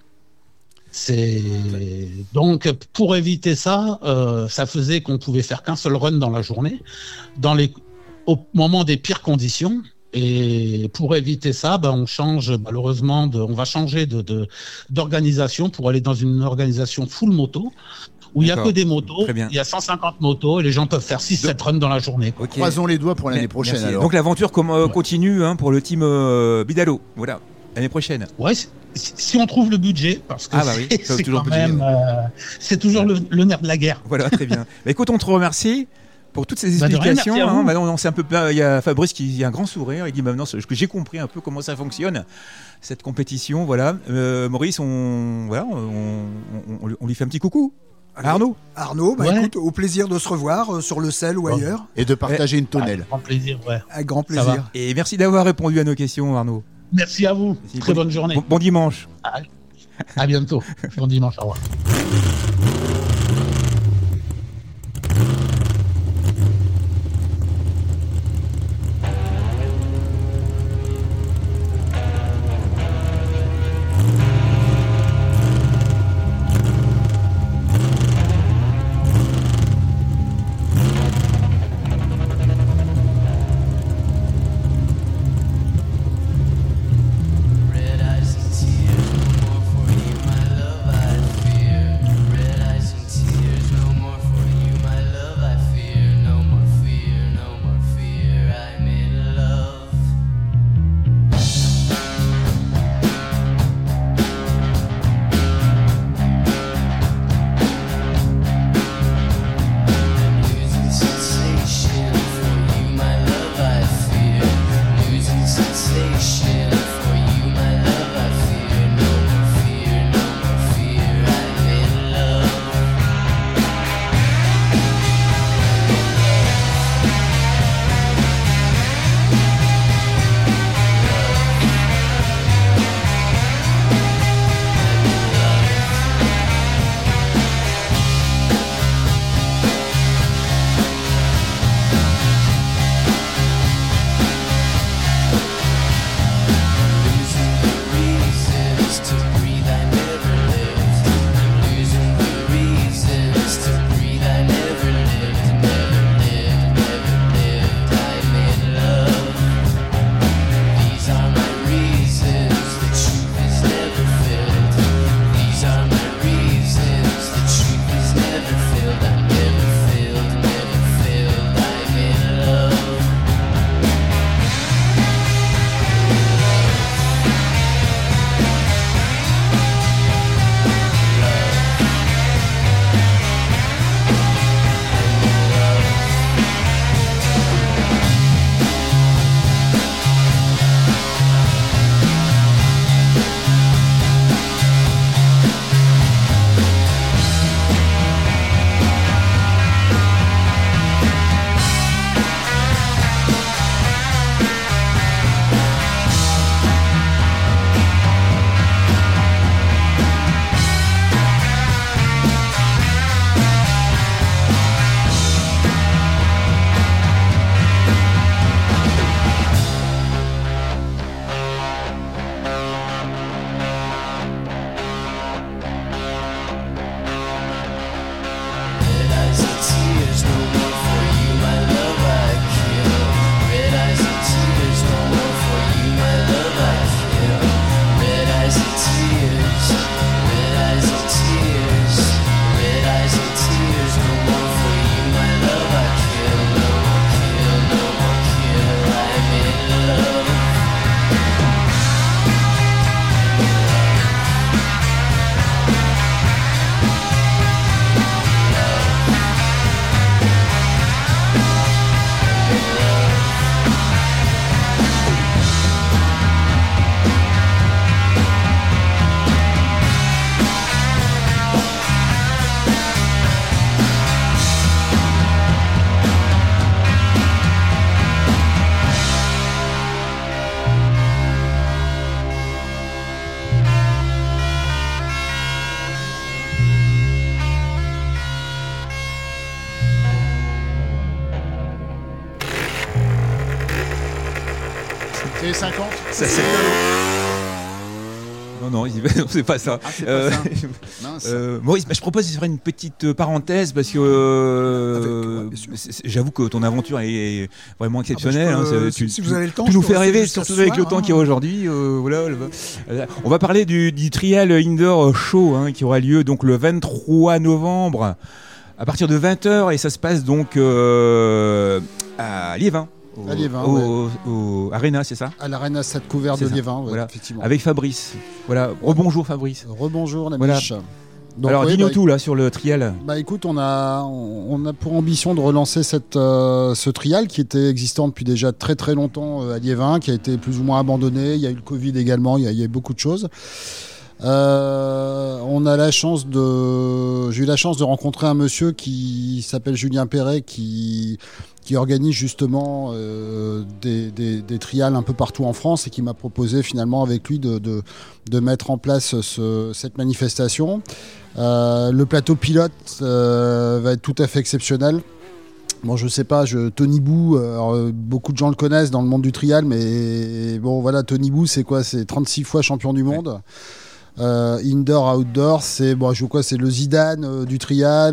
C'est donc pour éviter ça, euh, ça faisait qu'on pouvait faire qu'un seul run dans la journée, dans les au moment des pires conditions. Et pour éviter ça, ben on change malheureusement, de, on va changer de, de d'organisation pour aller dans une organisation full moto où il y a D'accord. que des motos. Très bien. Il y a cent cinquante motos et les gens peuvent faire six sept runs dans la journée. Ok. Croisons les doigts pour l'année Mais- prochaine, merci. alors. Donc l'aventure com- euh, continue hein, pour le team euh, Bidalo. Voilà, l'année prochaine. Ouais, si, si on trouve le budget, parce que Ah bah oui, c'est, ça, c'est toujours quand le budget. même, euh, c'est toujours le, le nerf de la guerre. Voilà, très bien. Bah, écoute, on te remercie pour toutes ces Bah, de rien, explications. merci à vous. hein. Bah, on, on sait un peu, il y a Fabrice qui a un grand sourire. Il dit maintenant que j'ai compris un peu comment ça fonctionne cette compétition. Voilà, euh, Maurice, on, voilà, on, on- on- on lui fait un petit coucou. À Arnaud. Arnaud, bah, Ouais. écoute, au plaisir de se revoir euh, sur le Sel ou Bon. ailleurs. Et de partager une Avec tonnelle. grand plaisir, ouais. Avec grand Ça va. plaisir. Et merci d'avoir répondu à nos questions, Arnaud. Merci à vous. Merci. Très Bon- bonne journée. Bon, bon dimanche. À bientôt. Bon dimanche. Au revoir. Red eyes and tears, no more for you, my love, I fear. Red eyes and tears, no more for you, my love, I fear. No more fear, no more fear, I'm in love. Losing sensation for you, my love, I fear. Losing sensation for you, my love, I fear. No more fear, no more fear, I'm in love. C'est cinquante. Ça, c'est... Non, non, il- non, c'est pas ça. Ah, c'est pas Euh, ça. Mince. euh, Maurice, bah, je propose de faire une petite euh, parenthèse parce que euh, Avec- ouais, bien sûr. c'est- c'est- j'avoue que ton aventure est vraiment exceptionnelle. Ah bah, je peux, hein, euh, c'est- si- si vous avez le temps, tu je nous peux fais rester rêver, jusqu'à surtout ce avec le soir, temps hein. qu'il y a aujourd'hui. euh, voilà, le- euh, on va parler du, du Trial Indoor Show hein, qui aura lieu donc le vingt-trois novembre à partir de vingt heures et ça se passe donc euh, à Liévin. Au, À Liévin, au, au- au Arena, c'est ça? À l'Arena Stade Couvert C'est de ça. Liévin, ouais, Voilà. effectivement. Avec Fabrice. Voilà. Rebonjour Fabrice. Rebonjour, la Voilà. biche. Donc, Alors oui, dis-nous bah, tout là sur le Trial. Bah écoute, on a, on a pour ambition de relancer cette, euh, ce trial qui était existant depuis déjà très très longtemps euh, à Liévin, qui a été plus ou moins abandonné. Il y a eu le Covid également, il y a, il y a eu beaucoup de choses. Euh, on a la chance de, j'ai eu la chance de rencontrer un monsieur qui s'appelle Julien Perret, qui, qui organise justement euh, des, des, des trials un peu partout en France et qui m'a proposé finalement avec lui de, de, de mettre en place ce, cette manifestation. Euh, le plateau pilote euh, va être tout à fait exceptionnel. Bon, je sais pas, je, Tony Bou, euh, alors, euh, beaucoup de gens le connaissent dans le monde du trial, mais bon, voilà, Tony Bou, c'est quoi? C'est trente-six fois champion du monde. Euh, indoor, outdoor, c'est bon, je vois quoi? C'est le Zidane euh, du trial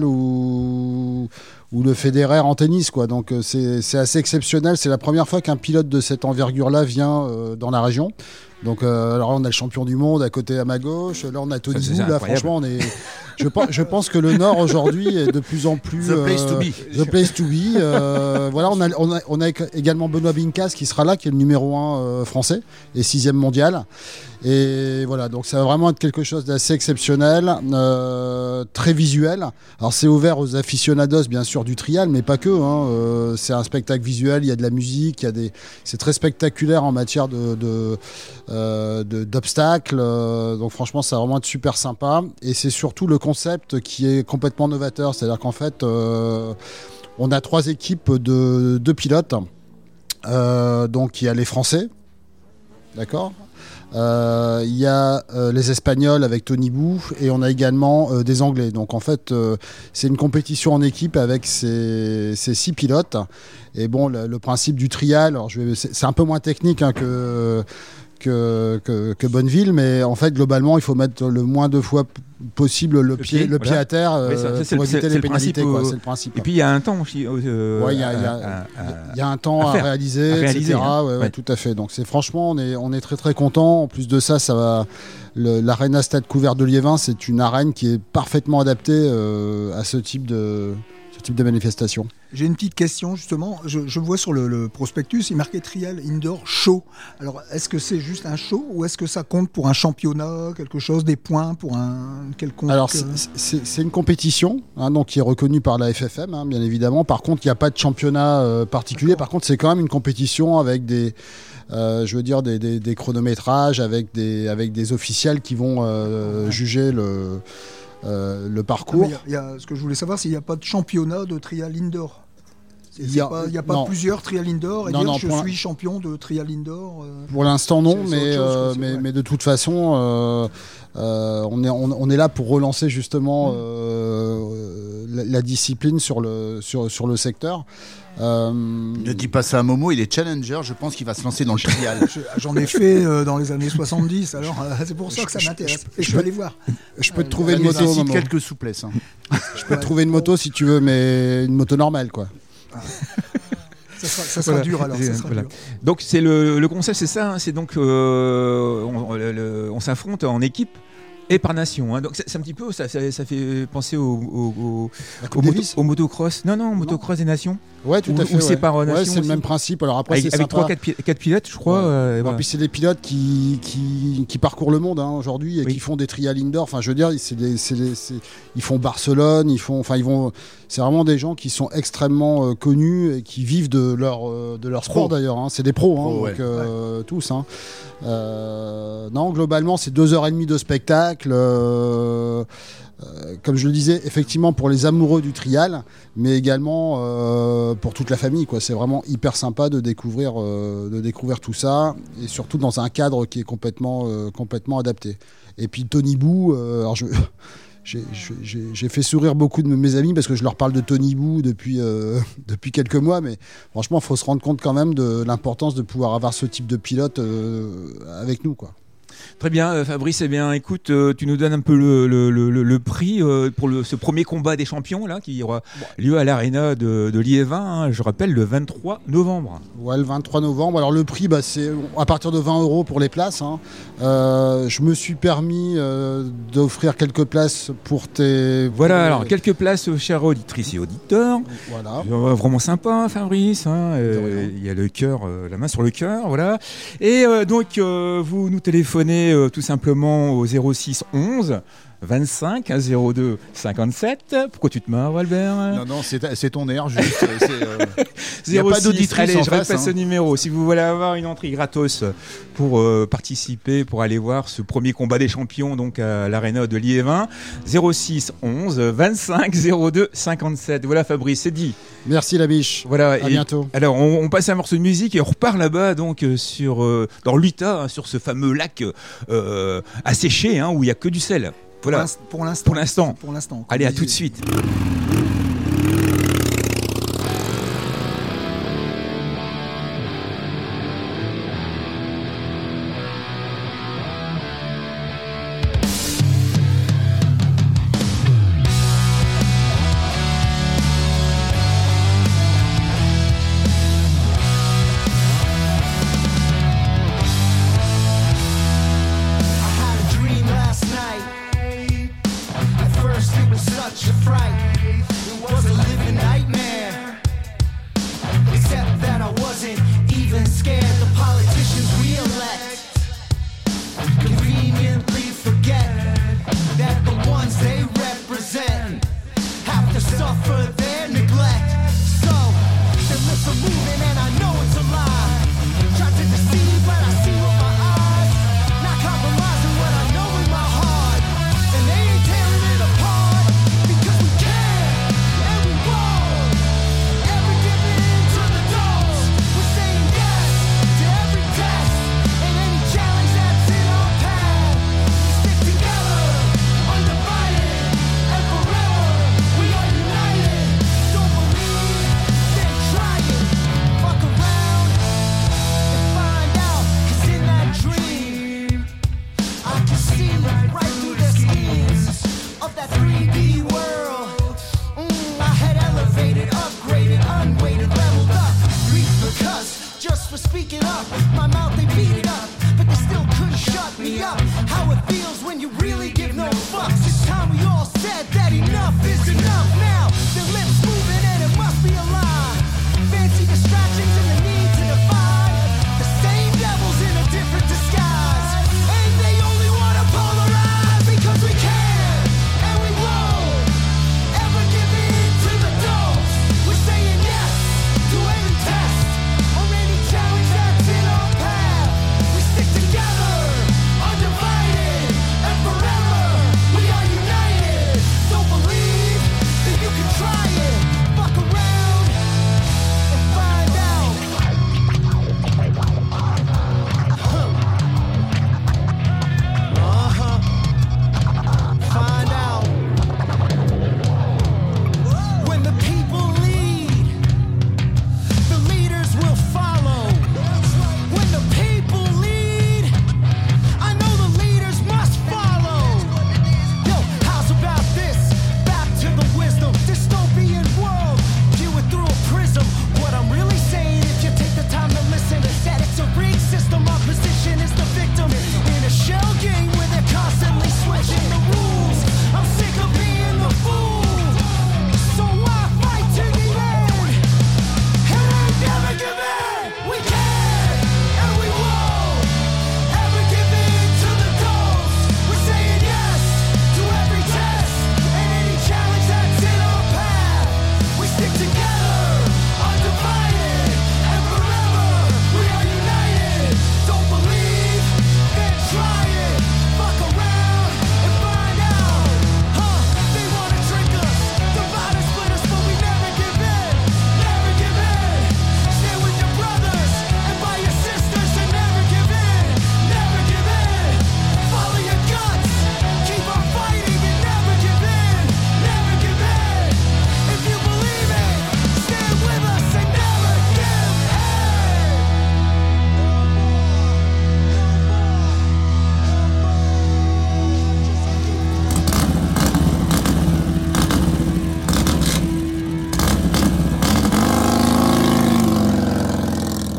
ou, ou le Federer en tennis, quoi. Donc euh, c'est c'est assez exceptionnel. C'est la première fois qu'un pilote de cette envergure-là vient euh, dans la région. Donc euh, alors là, on a le champion du monde à côté à ma gauche. Là, on a Tony Ça, c'est Bou. Là, incroyable. franchement, on est. Je pense, je pense que le Nord aujourd'hui est de plus en plus The place to euh, be. The place to be. Euh, voilà, on a, on, a, on a également Benoît Bincas qui sera là, qui est le numéro un euh, français et sixième mondial. Et voilà, donc ça va vraiment être quelque chose d'assez exceptionnel, euh, très visuel. Alors c'est ouvert aux aficionados bien sûr du trial, mais pas que. Hein. Euh, c'est un spectacle visuel, il y a de la musique, il y a des, c'est très spectaculaire en matière de, de, euh, de- d'obstacles. Euh, donc franchement, ça va vraiment être super sympa. Et c'est surtout le concept qui est complètement novateur, c'est-à-dire qu'en fait, euh, on a trois équipes de, de pilotes. Euh, donc il y a les Français, d'accord. Euh, Il y a euh, les Espagnols avec Tony Bou et on a également euh, des Anglais. Donc en fait, euh, c'est une compétition en équipe avec ces, ces six pilotes. Et bon, le, le principe du trial, alors je vais, c'est, c'est un peu moins technique hein, que, que, que, que Bonneville, mais en fait, globalement, il faut mettre le moins de fois p- possible le, pied, pied, le voilà. pied à terre euh, Oui, ça- ça, c'est pour le- éviter c'est- les c'est le principe, pénalités. quoi. euh, C'est le principe. Et puis il y a un temps aussi. euh, Ouais, il y a- il y a- à- à- Il y a un temps à à, faire, réaliser, à réaliser, et cetera. hein. Ouais, ouais, Ouais. tout à fait. Donc c'est franchement, on est, on est très très content. En plus de ça, ça va. le- L'Arena Stade Couvert de Liévin, c'est une arène qui est parfaitement adaptée euh, à ce type de, ce type de manifestation. J'ai une petite question justement. Je, je vois sur le, le prospectus, il est marqué Trial Indoor Show. Alors, est-ce que c'est juste un show ou est-ce que ça compte pour un championnat, quelque chose, des points pour un quelconque Alors euh, c'est- c'est c'est une compétition hein, donc qui est reconnue par la F F M, hein, bien évidemment. Par contre, il n'y a pas de championnat euh, particulier. D'accord. Par contre, c'est quand même une compétition avec des, euh, je veux dire, des, des- des chronométrages, avec des, avec des officiels qui vont euh, juger le, euh, le Ah, parcours. mais il y a- il y a- ce que je voulais savoir, s'il n'y a pas de championnat de Trial Indoor. C'est- Il c'est y a- pas- Il n'y a, pas non. plusieurs Trial Indoor et Non, dire non, je pour un- suis champion de Trial Indoor. euh, Pour l'instant, non, C'est- c'est mais, autre chose, euh, quoi, c'est- mais, ouais. mais de toute façon, euh, euh, on, est, on, on est là pour relancer justement Mm. euh, la, la discipline sur le, sur, sur le secteur. Euh, Ne dis pas ça à Momo, il est challenger, je pense qu'il va se lancer dans le trial. je- J'en ai fait euh, dans les années soixante-dix, alors euh, c'est pour ça que ça m'intéresse. Et je vais aller voir. je peux te Euh, trouver Ça une moto, nécessite Momo. quelques souplesses. hein. Je peux te trouver une moto si tu veux, mais une moto normale, quoi. Ça sera, ça sera Voilà. dur alors. Ça sera Voilà. dur. Donc c'est le, le concept, c'est ça. hein, c'est donc euh, on, le- le- on s'affronte en équipe et par nation. hein. Donc c'est c'est un petit peu ça, ça, ça fait penser au, au, au, La au Coupe moto- Davis. au motocross. Non non, au motocross des nations. Ouais, tout Ou- à fait. ou c'est ouais. par Ouais, nation c'est le aussi. même principe. Alors après, Avec, c'est avec sympa. trois quatre quatre pilotes, je crois. Ouais. euh, Bon, voilà. puis c'est des pilotes qui, qui, qui parcourent le monde hein, aujourd'hui et Oui. qui font des trial indoor. Enfin, je veux dire, c'est des, c'est des- c'est- ils font Barcelone, ils font, enfin, ils vont. C'est vraiment des gens qui sont extrêmement euh, connus et qui vivent de leur euh, de leur sport Pro. d'ailleurs. hein. C'est des pros, hein, Pro, donc ouais. euh, tous. Hein. Euh, non, globalement, c'est deux heures et demie de spectacle. euh, euh, comme je le disais, effectivement pour les amoureux du trial, mais également euh, pour toute la famille. Quoi. C'est vraiment hyper sympa de découvrir, euh, de découvrir tout ça, et surtout dans un cadre qui est complètement, euh, complètement adapté. Et puis Tony Bou, euh, alors je, j'ai, j'ai, j'ai fait sourire beaucoup de mes amis parce que je leur parle de Tony Bou depuis, euh, depuis quelques mois, mais franchement, il faut se rendre compte quand même de l'importance de pouvoir avoir ce type de pilote euh, avec nous, quoi. Très bien, euh, Fabrice. Eh bien, écoute, euh, tu nous donnes un peu le, le, le, le prix euh, pour le, ce premier combat des champions là, qui aura lieu à l'Arena de, de Liévin, hein, je rappelle, le vingt-trois novembre. Ouais, le vingt-trois novembre. Alors le prix, bah, c'est à partir de vingt euros pour les places. Hein. Euh, je me suis permis euh, d'offrir quelques places pour tes... Voilà, pour les... alors quelques places, euh, chères auditrices et auditeurs. Voilà. Euh, vraiment sympa, Fabrice. Hein, euh, il y a le cœur, euh, la main sur le cœur, voilà. Et euh, donc, euh, vous nous téléphonez euh, tout simplement au zéro six onze vingt-cinq zéro deux cinquante-sept. Pourquoi tu te marres, Albert? Non, non, c'est, c'est ton air, juste. C'est, euh... Il n'y a zéro pas six, d'auditrice allez, en je face, répète hein. ce numéro. Si vous voulez avoir une entrée gratos pour euh, participer, pour aller voir ce premier combat des champions donc à l'Arena de Liévin, zéro six onze vingt-cinq zéro deux cinquante-sept. Voilà, Fabrice, c'est dit. Merci la biche. Voilà. À et bientôt. Alors, on, on passe un morceau de musique et on repart là-bas donc euh, sur euh, dans l'Utah, hein, sur ce fameux lac euh, asséché, hein, où il y a que du sel. Voilà. Pour l'instant. Pour l'instant. Pour l'instant. Allez, à Comme tout de disait- suite. I had a dream last night. At first it was such a fright. It was a living nightmare. Except that I wasn't even scared. The politicians we elect conveniently forget that the ones they represent have to suffer their neglect. So their lips are moving and I know it's a lie. Try to deceive but I see with my eyes. Not compromising what I know in my heart. And they ain't tearing it apart. Because we can and we won't ever give in to the don'ts. We're saying yes to every test and any challenge that's in our path. We stick together, undivided, and forever we are united. Don't believe, then try it. Fuck around and find out. 'Cause in that dream I can see right through the schemes of that three D world. Mm, I had elevated, upgraded, unweighted, leveled up. Grief because just for speaking up, my mouth they beat it up, but they still couldn't shut me up. How it feels when you really give no fucks. It's time we all said that enough is enough. Now their lips moving and it must be a lie. Fancy distractions and the need to divide. The same devils in a different disguise. And they only want to polarize. Because we can and we won't ever give in to the don'ts. We're saying yes to any test or any challenge that's in our path.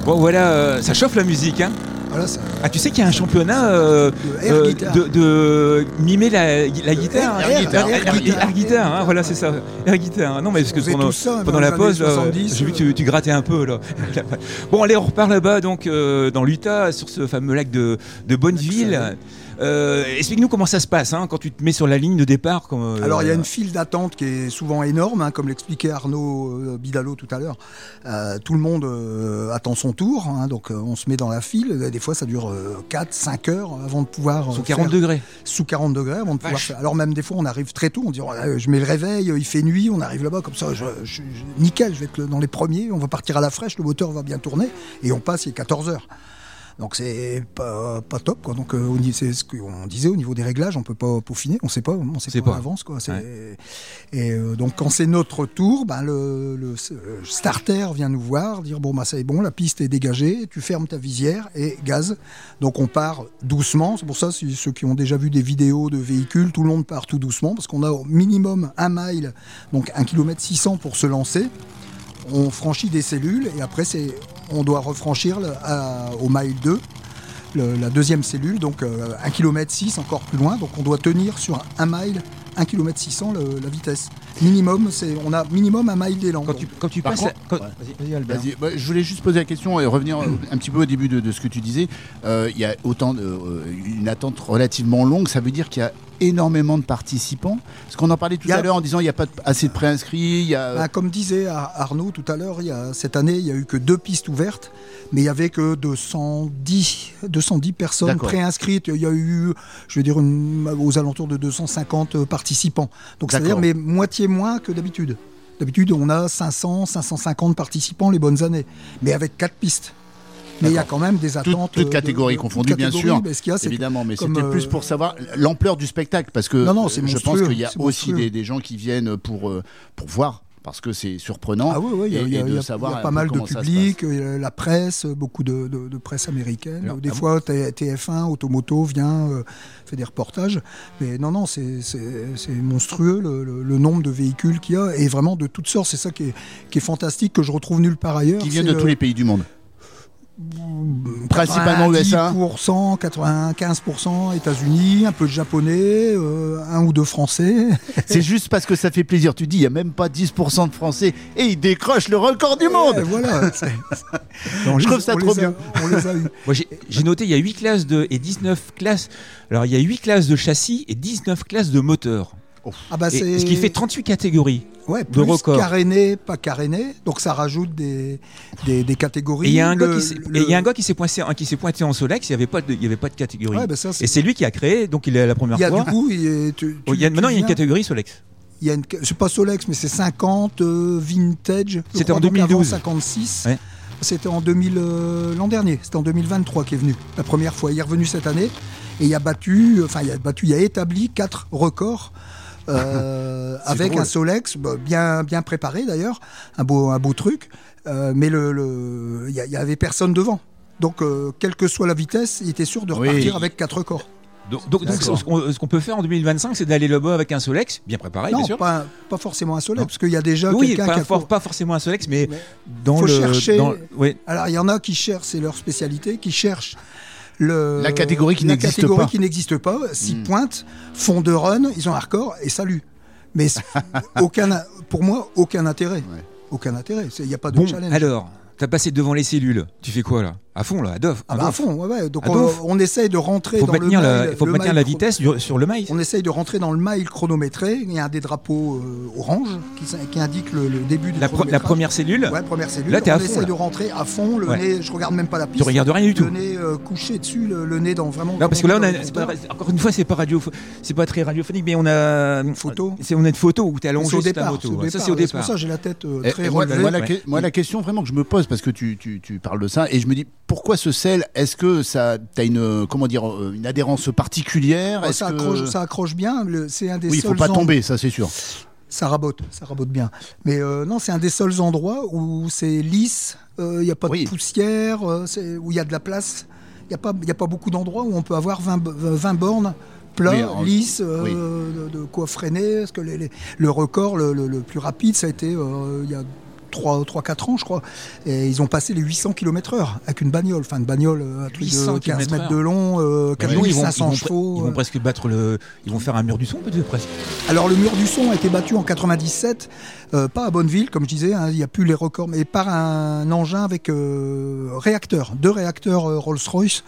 Bon voilà, euh, ça chauffe la musique, hein. Voilà, ça, Ah, tu sais qu'il y a un championnat euh, De air euh, guitar. de, de mimer la, la guitare. air guitar, Air- air air- guitar. air guitar, hein, voilà, c'est ça. Air guitar. Non, mais parce que On faisait pendant, tout ça, pendant dans la les pause, années là, soixante-dix, j'ai vu que tu, tu grattais un peu là. Bon, allez, on repart là-bas, donc euh, dans l'Utah, sur ce fameux lac de, de Bonneville. Euh, explique-nous comment ça se passe hein, quand tu te mets sur la ligne de départ. Comme, euh, Alors il y a une file d'attente qui est souvent énorme, hein, comme l'expliquait Arnaud euh, Bidalot tout à l'heure. Euh, tout le monde euh, attend son tour, hein, donc euh, on se met dans la file. Des fois ça dure euh, quatre cinq heures avant de pouvoir... euh, sous quarante faire- degrés. Sous quarante degrés avant de pouvoir Vache. faire. Alors même des fois on arrive très tôt, on dit oh, là, je mets le réveil, il fait nuit, on arrive là-bas comme ça, je, je- je- nickel, je vais être le- dans les premiers, on va partir à la fraîche, le moteur va bien tourner et on passe, il est quatorze heures. Donc c'est pas, pas top quoi. Donc euh, au niveau- c'est ce qu'on disait au niveau des réglages, on peut pas peaufiner, on sait pas, on sait C'est pas, pas. en avance quoi. C'est- Ouais. Et euh, donc quand c'est notre tour, ben le, le- le starter vient nous voir, dire bon bah c'est bon, la piste est dégagée, tu fermes ta visière et gaz. Donc on part doucement. C'est pour ça si ceux qui ont déjà vu des vidéos de véhicules, tout le monde part tout doucement parce qu'on a au minimum un mile, donc un kilomètre six cents pour se lancer. On franchit des cellules et après c'est on doit refranchir le- à- au mile deux, le- la deuxième cellule, donc euh, un kilomètre six encore plus loin. Donc on doit tenir sur un mile, un kilomètre six cents le- la vitesse. Minimum, c'est, on a minimum un mile d'élan. Quand tu, quand tu Par passes. contre- quand- Ouais. Vas-y, vas-y, Albert. Vas-y, bah, je voulais juste poser la question et revenir euh, un petit peu au début de, de ce que tu disais. Euh, Il y a autant de, euh, une attente relativement longue, ça veut dire qu'il y a énormément de participants. Parce qu'on en parlait tout Il y a- à l'heure en disant il n'y a pas de- assez de préinscrits. Il y a, Bah, comme disait Ar- Arnaud tout à l'heure, il y a, cette année, il n'y a eu que deux pistes ouvertes, mais il n'y avait que deux cent dix, deux cent dix personnes D'accord. préinscrites. Il y a eu, je veux dire, une- aux alentours de deux cent cinquante participants. Donc c'est-à-dire, D'accord. mais moitié moins que d'habitude. D'habitude, on a cinq cents, cinq cent cinquante participants les bonnes années, mais avec quatre pistes. Mais il y a quand même des Toutes- attentes. toutes de- catégories de- confondues, toutes bien catégories, sûr, mais ce qu'il y a, c'est que- évidemment, mais comme, c'était euh, plus pour savoir l'ampleur du spectacle, parce que Non, non, c'est euh, je pense monstrueux, qu'il y a c'est aussi monstrueux. des, des gens qui viennent pour, euh, pour voir, parce que c'est surprenant. Ah oui, oui, il y a, et- il y a- et de il y a- savoir il y a un pas peu mal de comment ça se public, passe. euh, la presse, beaucoup de, de- de presse américaine. Alors, des ah fois, T- TF un, Automoto vient, euh, fait des reportages. Mais non, non, c'est c'est- c'est monstrueux le, le- le nombre de véhicules qu'il y a, et vraiment de toutes sortes. C'est ça qui est, qui est fantastique, que je retrouve nulle part ailleurs. Qui viennent C'est, de tous euh, les pays du monde. Principalement U S A. quatre-vingt-dix pour cent, quatre-vingt-quinze pour cent États-Unis, un peu de japonais, euh, un ou deux français. C'est juste parce que ça fait plaisir. Tu dis, il n'y a même pas dix pour cent de Français et ils décrochent le record du monde. Et voilà. c'est- On Je les- trouve ça on trop les a- bien. On les a eu. Moi, j'ai j'ai noté, il y a huit classes de, et dix-neuf classes. Alors, il y a huit classes de châssis et dix-neuf classes de moteur. Ah bah Et- c'est ce qui fait trente-huit catégories. Ouais, de plus record. caréné, pas caréné, donc ça rajoute des, des, des catégories. Et il y a un Le- gars qui s'est- le- et il y a un gars qui s'est pointé, qui s'est pointé en Solex, il n'y avait pas de, il y avait pas de catégorie. Ouais, bah ça, c'est- Et c'est lui qui a créé, donc il est la première il y a fois. du coup, il y a, tu- Oh, il y a- tu- maintenant, tu il y a une viens- catégorie Solex. il y a une, c'est pas Solex, mais c'est cinquante euh, vintage. je C'était crois, en donc deux mille douze. avant cinquante-six. Ouais. C'était en deux mille, euh, l'an dernier. C'était en deux mille vingt-trois qui est venu. La première fois. Il est revenu cette année et il a battu, enfin il a battu, il a établi quatre records. euh, C'est avec drôle. un Solex bah, bien bien préparé d'ailleurs, un beau un beau truc, euh, mais le le- il y, a- il y avait personne devant. Donc euh, quelle que soit la vitesse, il était sûr de Oui. repartir avec quatre records. Donc, donc, donc, D'accord. ce qu'on ce qu'on peut faire en deux mille vingt-cinq, c'est d'aller là-bas avec un Solex, bien préparé, non, bien sûr. pas pas forcément un Solex, Non. parce qu'il y a déjà Oui, quelqu'un pas, qui a for- cour- pas forcément un Solex, mais, Mais dans faut le. chercher- dans- oui. Alors il y en a qui cherchent, c'est leur spécialité, qui cherchent le, La catégorie qui la n'existe catégorie pas. qui n'existe pas. S'ils Mm. pointent, font deux runs, ils ont un record et salut. Mais c'est- aucun, pour moi, aucun intérêt. Ouais. Aucun intérêt. Il n'y a pas de Bon, challenge. alors, t'as passé devant les cellules. Tu fais quoi là? À fond là, à Doff. Ah à bah à Doff. fond, ouais, ouais. Donc À on, Doff. on essaye de rentrer Faut dans maintenir le la, mile- faut le maintenir mile la chro- vitesse du- sur le mail. On essaye de rentrer dans le mile chronométré. Il y a un des drapeaux euh, orange qui, qui indique le, le début du La, pro- la chronométrage. première cellule. Ouais, première cellule. Là, t'es on à fond, essaye là. de rentrer à fond, le Ouais. nez, je regarde même pas la piste. Tu regardes rien du tout. Le nez euh, couché dessus, le, le nez dans vraiment. Non, parce que là, on a, vraiment c'est dans pas- le- encore une fois, c'est pas radio, c'est pas très radiophonique, mais on a Une photo. C'est on a une photo où t'es C'est allongé au sur ta départ. moto. c'est au Ouais, ça départ, c'est au ouais, C'est pour départ. ça que j'ai la tête euh, Et- très et moi, relevée. moi, la, Ouais. que- moi, la question vraiment que je me pose, parce que tu, tu, tu parles de ça, et je me dis, pourquoi ce sel? Est-ce que ça as une, euh, comment dire, euh, une adhérence particulière? Ouais, Est-ce ça, que- accroche, ça accroche bien. le- C'est un des Oui, il seuls faut pas en- tomber, ça c'est sûr. Ça rabote, ça rabote bien. Mais euh, non, c'est un des seuls endroits où c'est lisse, il n'y a pas Oui. de poussière, euh, c'est- où il y a de la place. Il n'y a, pas- y a pas beaucoup d'endroits où on peut avoir vingt, bo- vingt bornes plat, Oui, en- lisse, euh, oui. de, de quoi freiner. Parce que les- les- le record le, le- le plus rapide, ça a été euh, il y a trois quatre ans, je crois. Et ils ont passé les huit cents kilomètres heure avec une bagnole. Enfin, une bagnole, un truc de quinze mètres de long, euh, quatre mille cinq cents chevaux. Ils vont presque battre le. Ils vont faire un mur du son, peut-être presque. Alors, le mur du son a été battu en quatre-vingt-dix-sept, euh, pas à Bonneville, comme je disais, hein, il n'y a plus les records, mais par un engin avec euh, réacteurs, deux réacteurs euh, Rolls-Royce.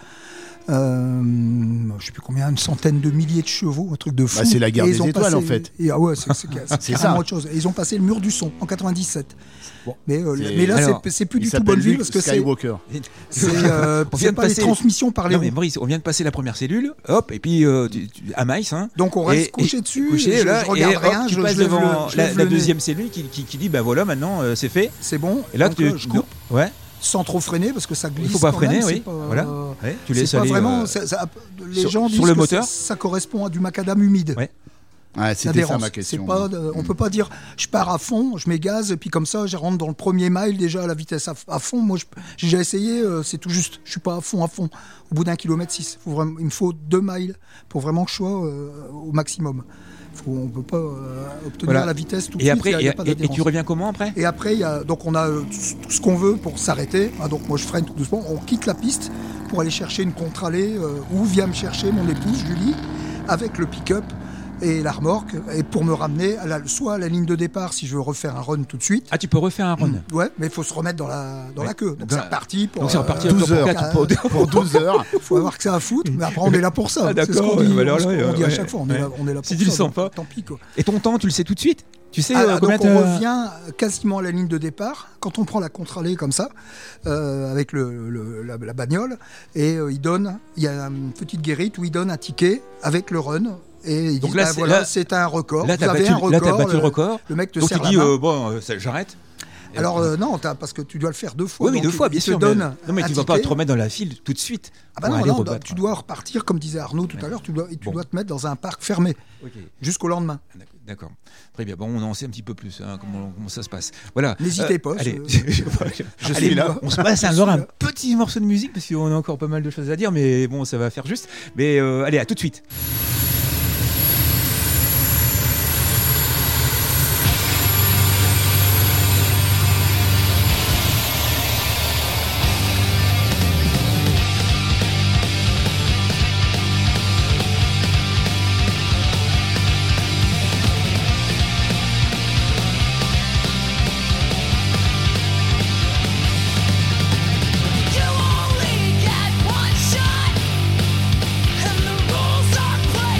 Euh, je sais plus combien, une centaine de milliers de chevaux, un truc de fou. Bah, c'est la guerre Et des ils ont étoiles, passé- en fait. Et, ah ouais, c'est, c'est, c'est, C'est carrément ça. autre chose. Et ils ont passé le mur du son en quatre-vingt-dix-sept. Bon. Mais, euh, C'est- mais là, Alors, c'est, c'est plus Il du tout s'appelle Bonneville Luke parce que c'est, Skywalker. c'est, euh, On c'est vient de pas les passer- transmissions par les Non mais roues. Maurice, on vient de passer la première cellule, hop, et puis euh, tu- tu- à Maïs, hein. Donc on reste Et- couché et- dessus, couché, je, là, je regarde et hop, rien, tu je, passes je lève devant le, je la, lève la le nez. deuxième cellule qui, qui, qui dit bah voilà maintenant euh, c'est fait. C'est bon. Et là Donc, tu, euh, je coupe ouais, sans trop freiner parce que ça glisse. il faut pas quand freiner, même, oui. c'est pas- Voilà. Ouais, tu c'est laisses pas aller. vraiment. euh, ça- ça- les sur- gens sur disent le que moteur. ça, ça correspond à du macadam humide. Ouais. Ouais, c'était ça L'adhérence. ma question. C'est pas, euh, on peut pas dire je pars à fond, je mets gaz et puis comme ça je rentre dans le premier mile déjà à la vitesse à, à fond. Moi je- j'ai déjà essayé, euh, c'est tout juste. Je suis pas à fond à fond. Au bout d'un kilomètre six, faut vraiment, il me faut deux miles pour vraiment que je sois euh, au maximum. Faut, on peut pas euh, obtenir Voilà. la vitesse tout de Et suite. après, il y a- il y a et, pas et- et d'adhérence. tu reviens comment après? Et après, il y a, donc on a euh, tout ce qu'on veut pour s'arrêter. Ah, donc moi je freine tout doucement. On quitte la piste pour aller chercher une contre-allée euh, où vient me chercher mon épouse Julie avec le pick-up et la remorque et pour me ramener à la, soit à la ligne de départ si je veux refaire un run tout de suite. Ah, tu peux refaire un run. Ouais, mais il faut se remettre dans la, dans Ouais. la queue. Donc Dans- c'est reparti pour. Donc c'est reparti euh, à douze heures. quatre pour- Pour douze heures. faut avoir que ça à foutre, mais après on est là pour ça. Ah, d'accord, c'est ce qu'on ouais, dit, bah alors, on, ouais, on dit à ouais, chaque fois, on, ouais. est là, on est là pour Si ça. tu le sens donc, pas. Tant pis quoi. Et ton temps, tu le sais tout de suite? Tu sais Ah, euh, combien donc on t'as- revient quasiment à la ligne de départ quand on prend la contre-allée comme ça euh, avec le, le- la, la bagnole et euh, il donne, il y a une petite guérite où il donne un ticket avec le run et il Donc dit là, bah, c'est- voilà là- c'est un record. Là, Vous t'as avez battu, un record. là, t'as battu le le, record. le mec te Donc serre tu la dis main. euh, bon, euh, ça- j'arrête. Et Alors après- euh, non, t'as- parce que tu dois le faire deux fois. oui, oui, donc deux il- fois, il bien te sûr. mais- donne non, mais un tu vas pas ticket. te remettre dans la file tout de suite. Ah bah pour non, aller non, rebattre. tu dois repartir comme disait Arnaud tout à l'heure. Tu dois, tu Bon. dois te mettre dans un parc fermé Ok. jusqu'au lendemain. D'accord. Très bien. Bon, on en sait un petit peu plus hein, comment, comment ça se passe. Voilà. N'hésitez pas, Allez, je- Je Allez, suis là. On se passe Je suis alors un là. petit morceau de musique parce qu'on a encore pas mal de choses à dire, mais bon, ça va faire juste. Mais euh, allez, à tout de suite. You only get one shot, and the rules are played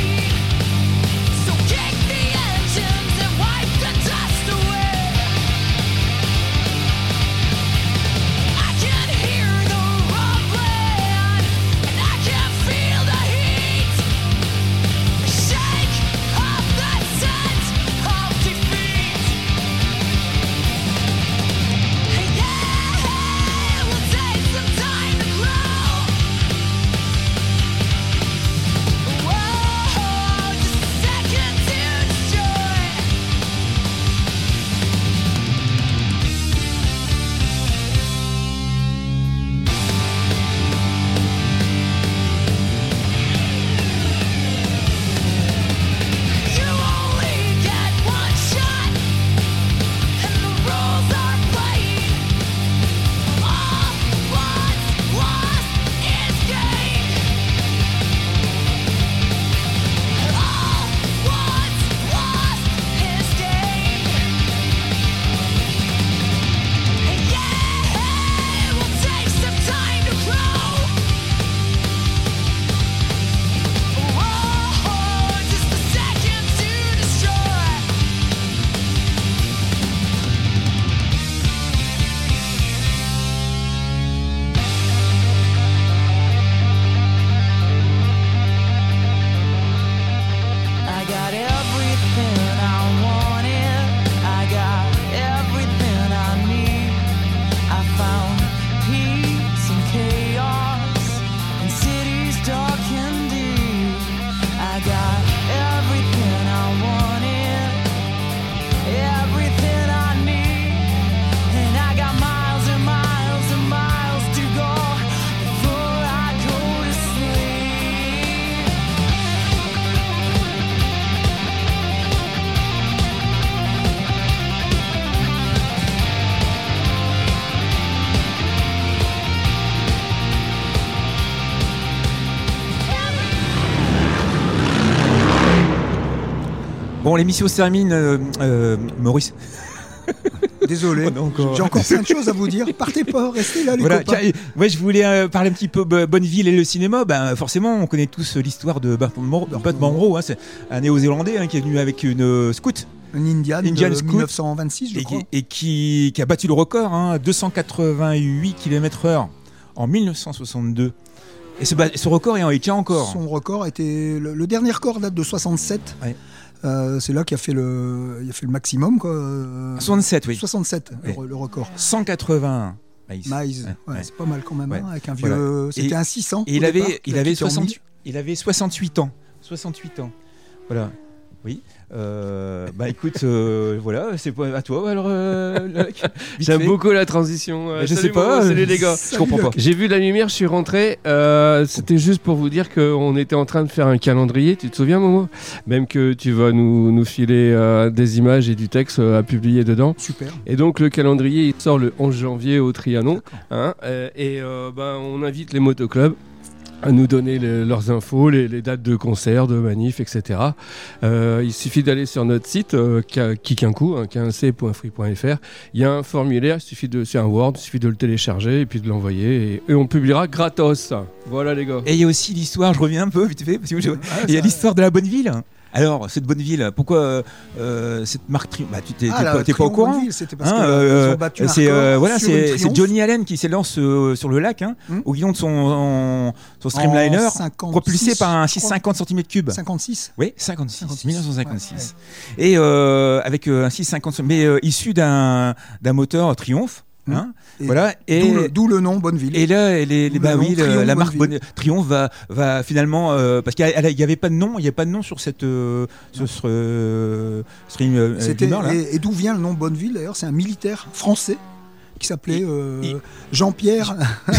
Bon, l'émission se termine. Euh, euh, Maurice. Désolé, Donc, euh, j'ai encore plein de choses à vous dire. Partez pas, restez là les Voilà, copains. tiens, ouais, je voulais euh, parler un petit peu Bo- Bonneville et le cinéma. Ben, forcément, on connaît tous euh, l'histoire de Burt Monroe. Burt Monroe, hein, c'est un néo-zélandais hein, qui est venu avec une euh, scout Un Indian, Indian de Scout. mille neuf cent vingt-six, je et, crois. qui, et qui, qui a battu le record, hein, deux cent quatre-vingt-huit kilomètres heure en mille neuf cent soixante-deux. Et ce, ba- ce record, il tient encore. Son record était le, le dernier record date de soixante-sept. Ouais. Euh, c'est là qu'il a fait le, il a fait le maximum quoi. Euh, soixante-sept, oui. soixante-sept, Oui. le, le record. cent quatre-vingts. Miles, Ouais, ouais, ouais. c'est pas mal quand même, Ouais. hein, avec un vieux. Voilà. C'était Et- un six cents. Et il au avait, départ, il qu'il a avait quitté en soixante, mille. il avait soixante-huit ans. soixante-huit ans. Voilà. Oui. Euh, bah écoute, euh, voilà, c'est pas à toi alors. Euh, Luc, vite J'aime fait. beaucoup la transition. Euh, Mais je salut sais pas, Momo, euh, salut les gars. je comprends pas. J'ai vu la lumière, je suis rentré. Euh, C'était juste pour vous dire qu'on était en train de faire un calendrier. Tu te souviens, Momo? Même que tu vas nous, nous filer euh, des images et du texte euh, à publier dedans. Super. Et donc le calendrier il sort le onze janvier au Trianon. Hein, euh, et euh, ben, on invite les motoclubs à nous donner les- leurs infos, les, les dates de concerts, de manifs, et cetera. Euh, il suffit d'aller sur notre site euh, Kikinkou, hein, quinze point free point f r. Il y a un formulaire, il suffit de, c'est un Word, il suffit de le télécharger et puis de l'envoyer et, et on publiera gratos. Voilà les gars. Et il y a aussi l'histoire, je reviens un peu vite fait, parce que je- Ah, il y a ça- l'histoire de la Bonneville. Alors, cette Bonneville, pourquoi euh, cette marque Tri- bah, tu t'es, Ah, t'es la pas, t'es pas au Triomphe courant Bonneville, c'était parce Hein, que euh, ils ont battu un c'est record euh, voilà, sur une c'est, c'est Triomphe. Johnny Allen qui s'élance euh, sur le lac, hein, Hmm. au guidon de son, en- son Streamliner, En cinquante-six, propulsé par un je six cent crois. cinquante centimètres cubes. cinquante-six. Oui, cinquante-six, cinquante-six. mille neuf cent cinquante-six. Ouais, Et euh, avec euh, un six cent cinquante, mais euh, issu d'un, d'un moteur Triumph. Hmm. Hein, Et voilà. Et, D'où le, d'où le nom Bonneville. et là, les, les, D'où bah le oui, nom le- Triomphe la marque Bonneville. Bonne- Triomphe va, va finalement euh, parce qu'il n'y avait pas de nom, il n'y a pas de nom sur cette euh, sur ce euh, stream euh, C'était- Beamer, là. et, et d'où vient le nom Bonneville d'ailleurs? C'est un militaire français qui s'appelait Il- euh, il- Jean-Pierre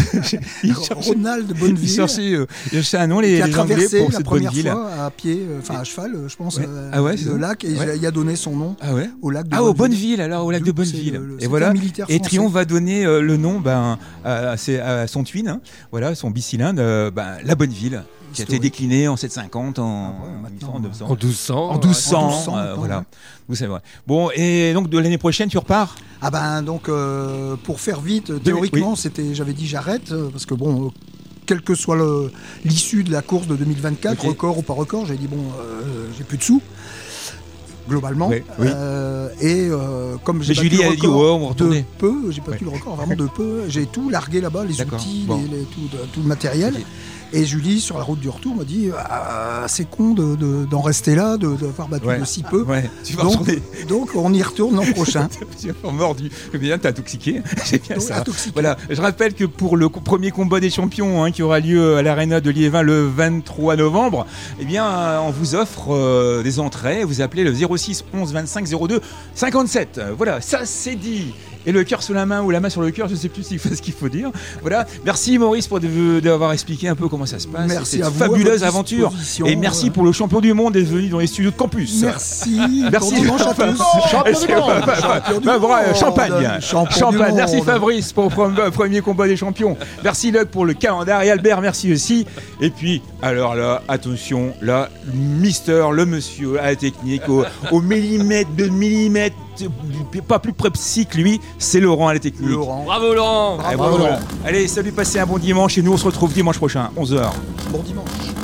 Il cherchait- Ronald Il Bonneville. cherchait, euh, il cherchait un nom les, qui a les Anglais traversé pour la cette première Bonneville. fois à pied, euh, enfin à cheval, euh, je pense, Ouais. euh, Ah ouais, c'est le ça. lac, et Ouais. il a donné son nom Ah ouais. au lac de Ah au Bonneville. Bonneville alors au lac de Donc, c'est Bonneville. le- le- Et c'était voilà. un militaire Et français. Triomphe va donner euh, le nom ben à, ses- à son twin, hein, voilà son bicylindre, euh, ben, la Bonneville, qui a été Historique. décliné en sept cent cinquante, en, Ah ouais, en maintenant, en neuf cents. En douze cents. En douze cents, En douze cents, euh, maintenant, voilà. ouais. Vous savez. Ouais. Bon, et donc de l'année prochaine, tu repars. Ah ben donc euh, pour faire vite, théoriquement c'était, j'avais dit j'arrête euh, parce que bon, euh, quel que soit le- l'issue de la course de deux mille vingt-quatre, Ok. record ou pas record, j'ai dit bon, euh, j'ai plus de sous globalement. Oui, oui. Euh, et euh, comme j'ai Mais battu Julie, le elle a dit, record ouais, on va retourner. de peu, j'ai battu Ouais. le record vraiment de peu, j'ai tout largué là-bas, les D'accord. outils, Bon. les- les- tout, tout le matériel. Ok. Et Julie, sur la route du retour, m'a dit ah, c'est con de- de- d'en rester là, de- d'avoir battu Ouais. de si peu. Ouais, tu vas Donc, retourner. donc on y retourne l'an prochain. Tu vas mordu. Bien, t'as intoxiqué. C'est bien Donc, ça. intoxiqué. Voilà, je rappelle que pour le co- premier combat des champions hein, qui aura lieu à l'Arena de Liévin le vingt-trois novembre, eh bien, euh, on vous offre euh, des entrées. Vous appelez le zéro six onze vingt-cinq zéro deux cinquante-sept. Euh, Voilà, ça c'est dit. Et le cœur sur la main ou la main sur le cœur, je ne sais plus s'il faut- ce qu'il faut dire. Voilà, merci Maurice pour de- d'avoir expliqué un peu comment ça se passe. Merci Cette à vous, à fabuleuse votre aventure. disposition. Et merci pour le champion du monde d'être venu dans les studios de campus. Merci. Merci. Bon dimanche à tous. Champion du monde. Bah, bah, Champion du bah, voilà, monde. champagne. Champion Champagne. du Merci monde. Fabrice pour le pre- premier combat des champions. Merci Luc pour le calendrier. Albert, merci aussi. Et puis, alors là, attention, là, Mister, le monsieur à la technique, au, au millimètre de millimètre, pas plus précis que lui, c'est Laurent à la technique. Laurent. Bravo Laurent. Allez, Bravo, voilà. Laurent. Allez, salut, passez un bon dimanche et nous on se retrouve dimanche prochain, onze heures. Bon dimanche.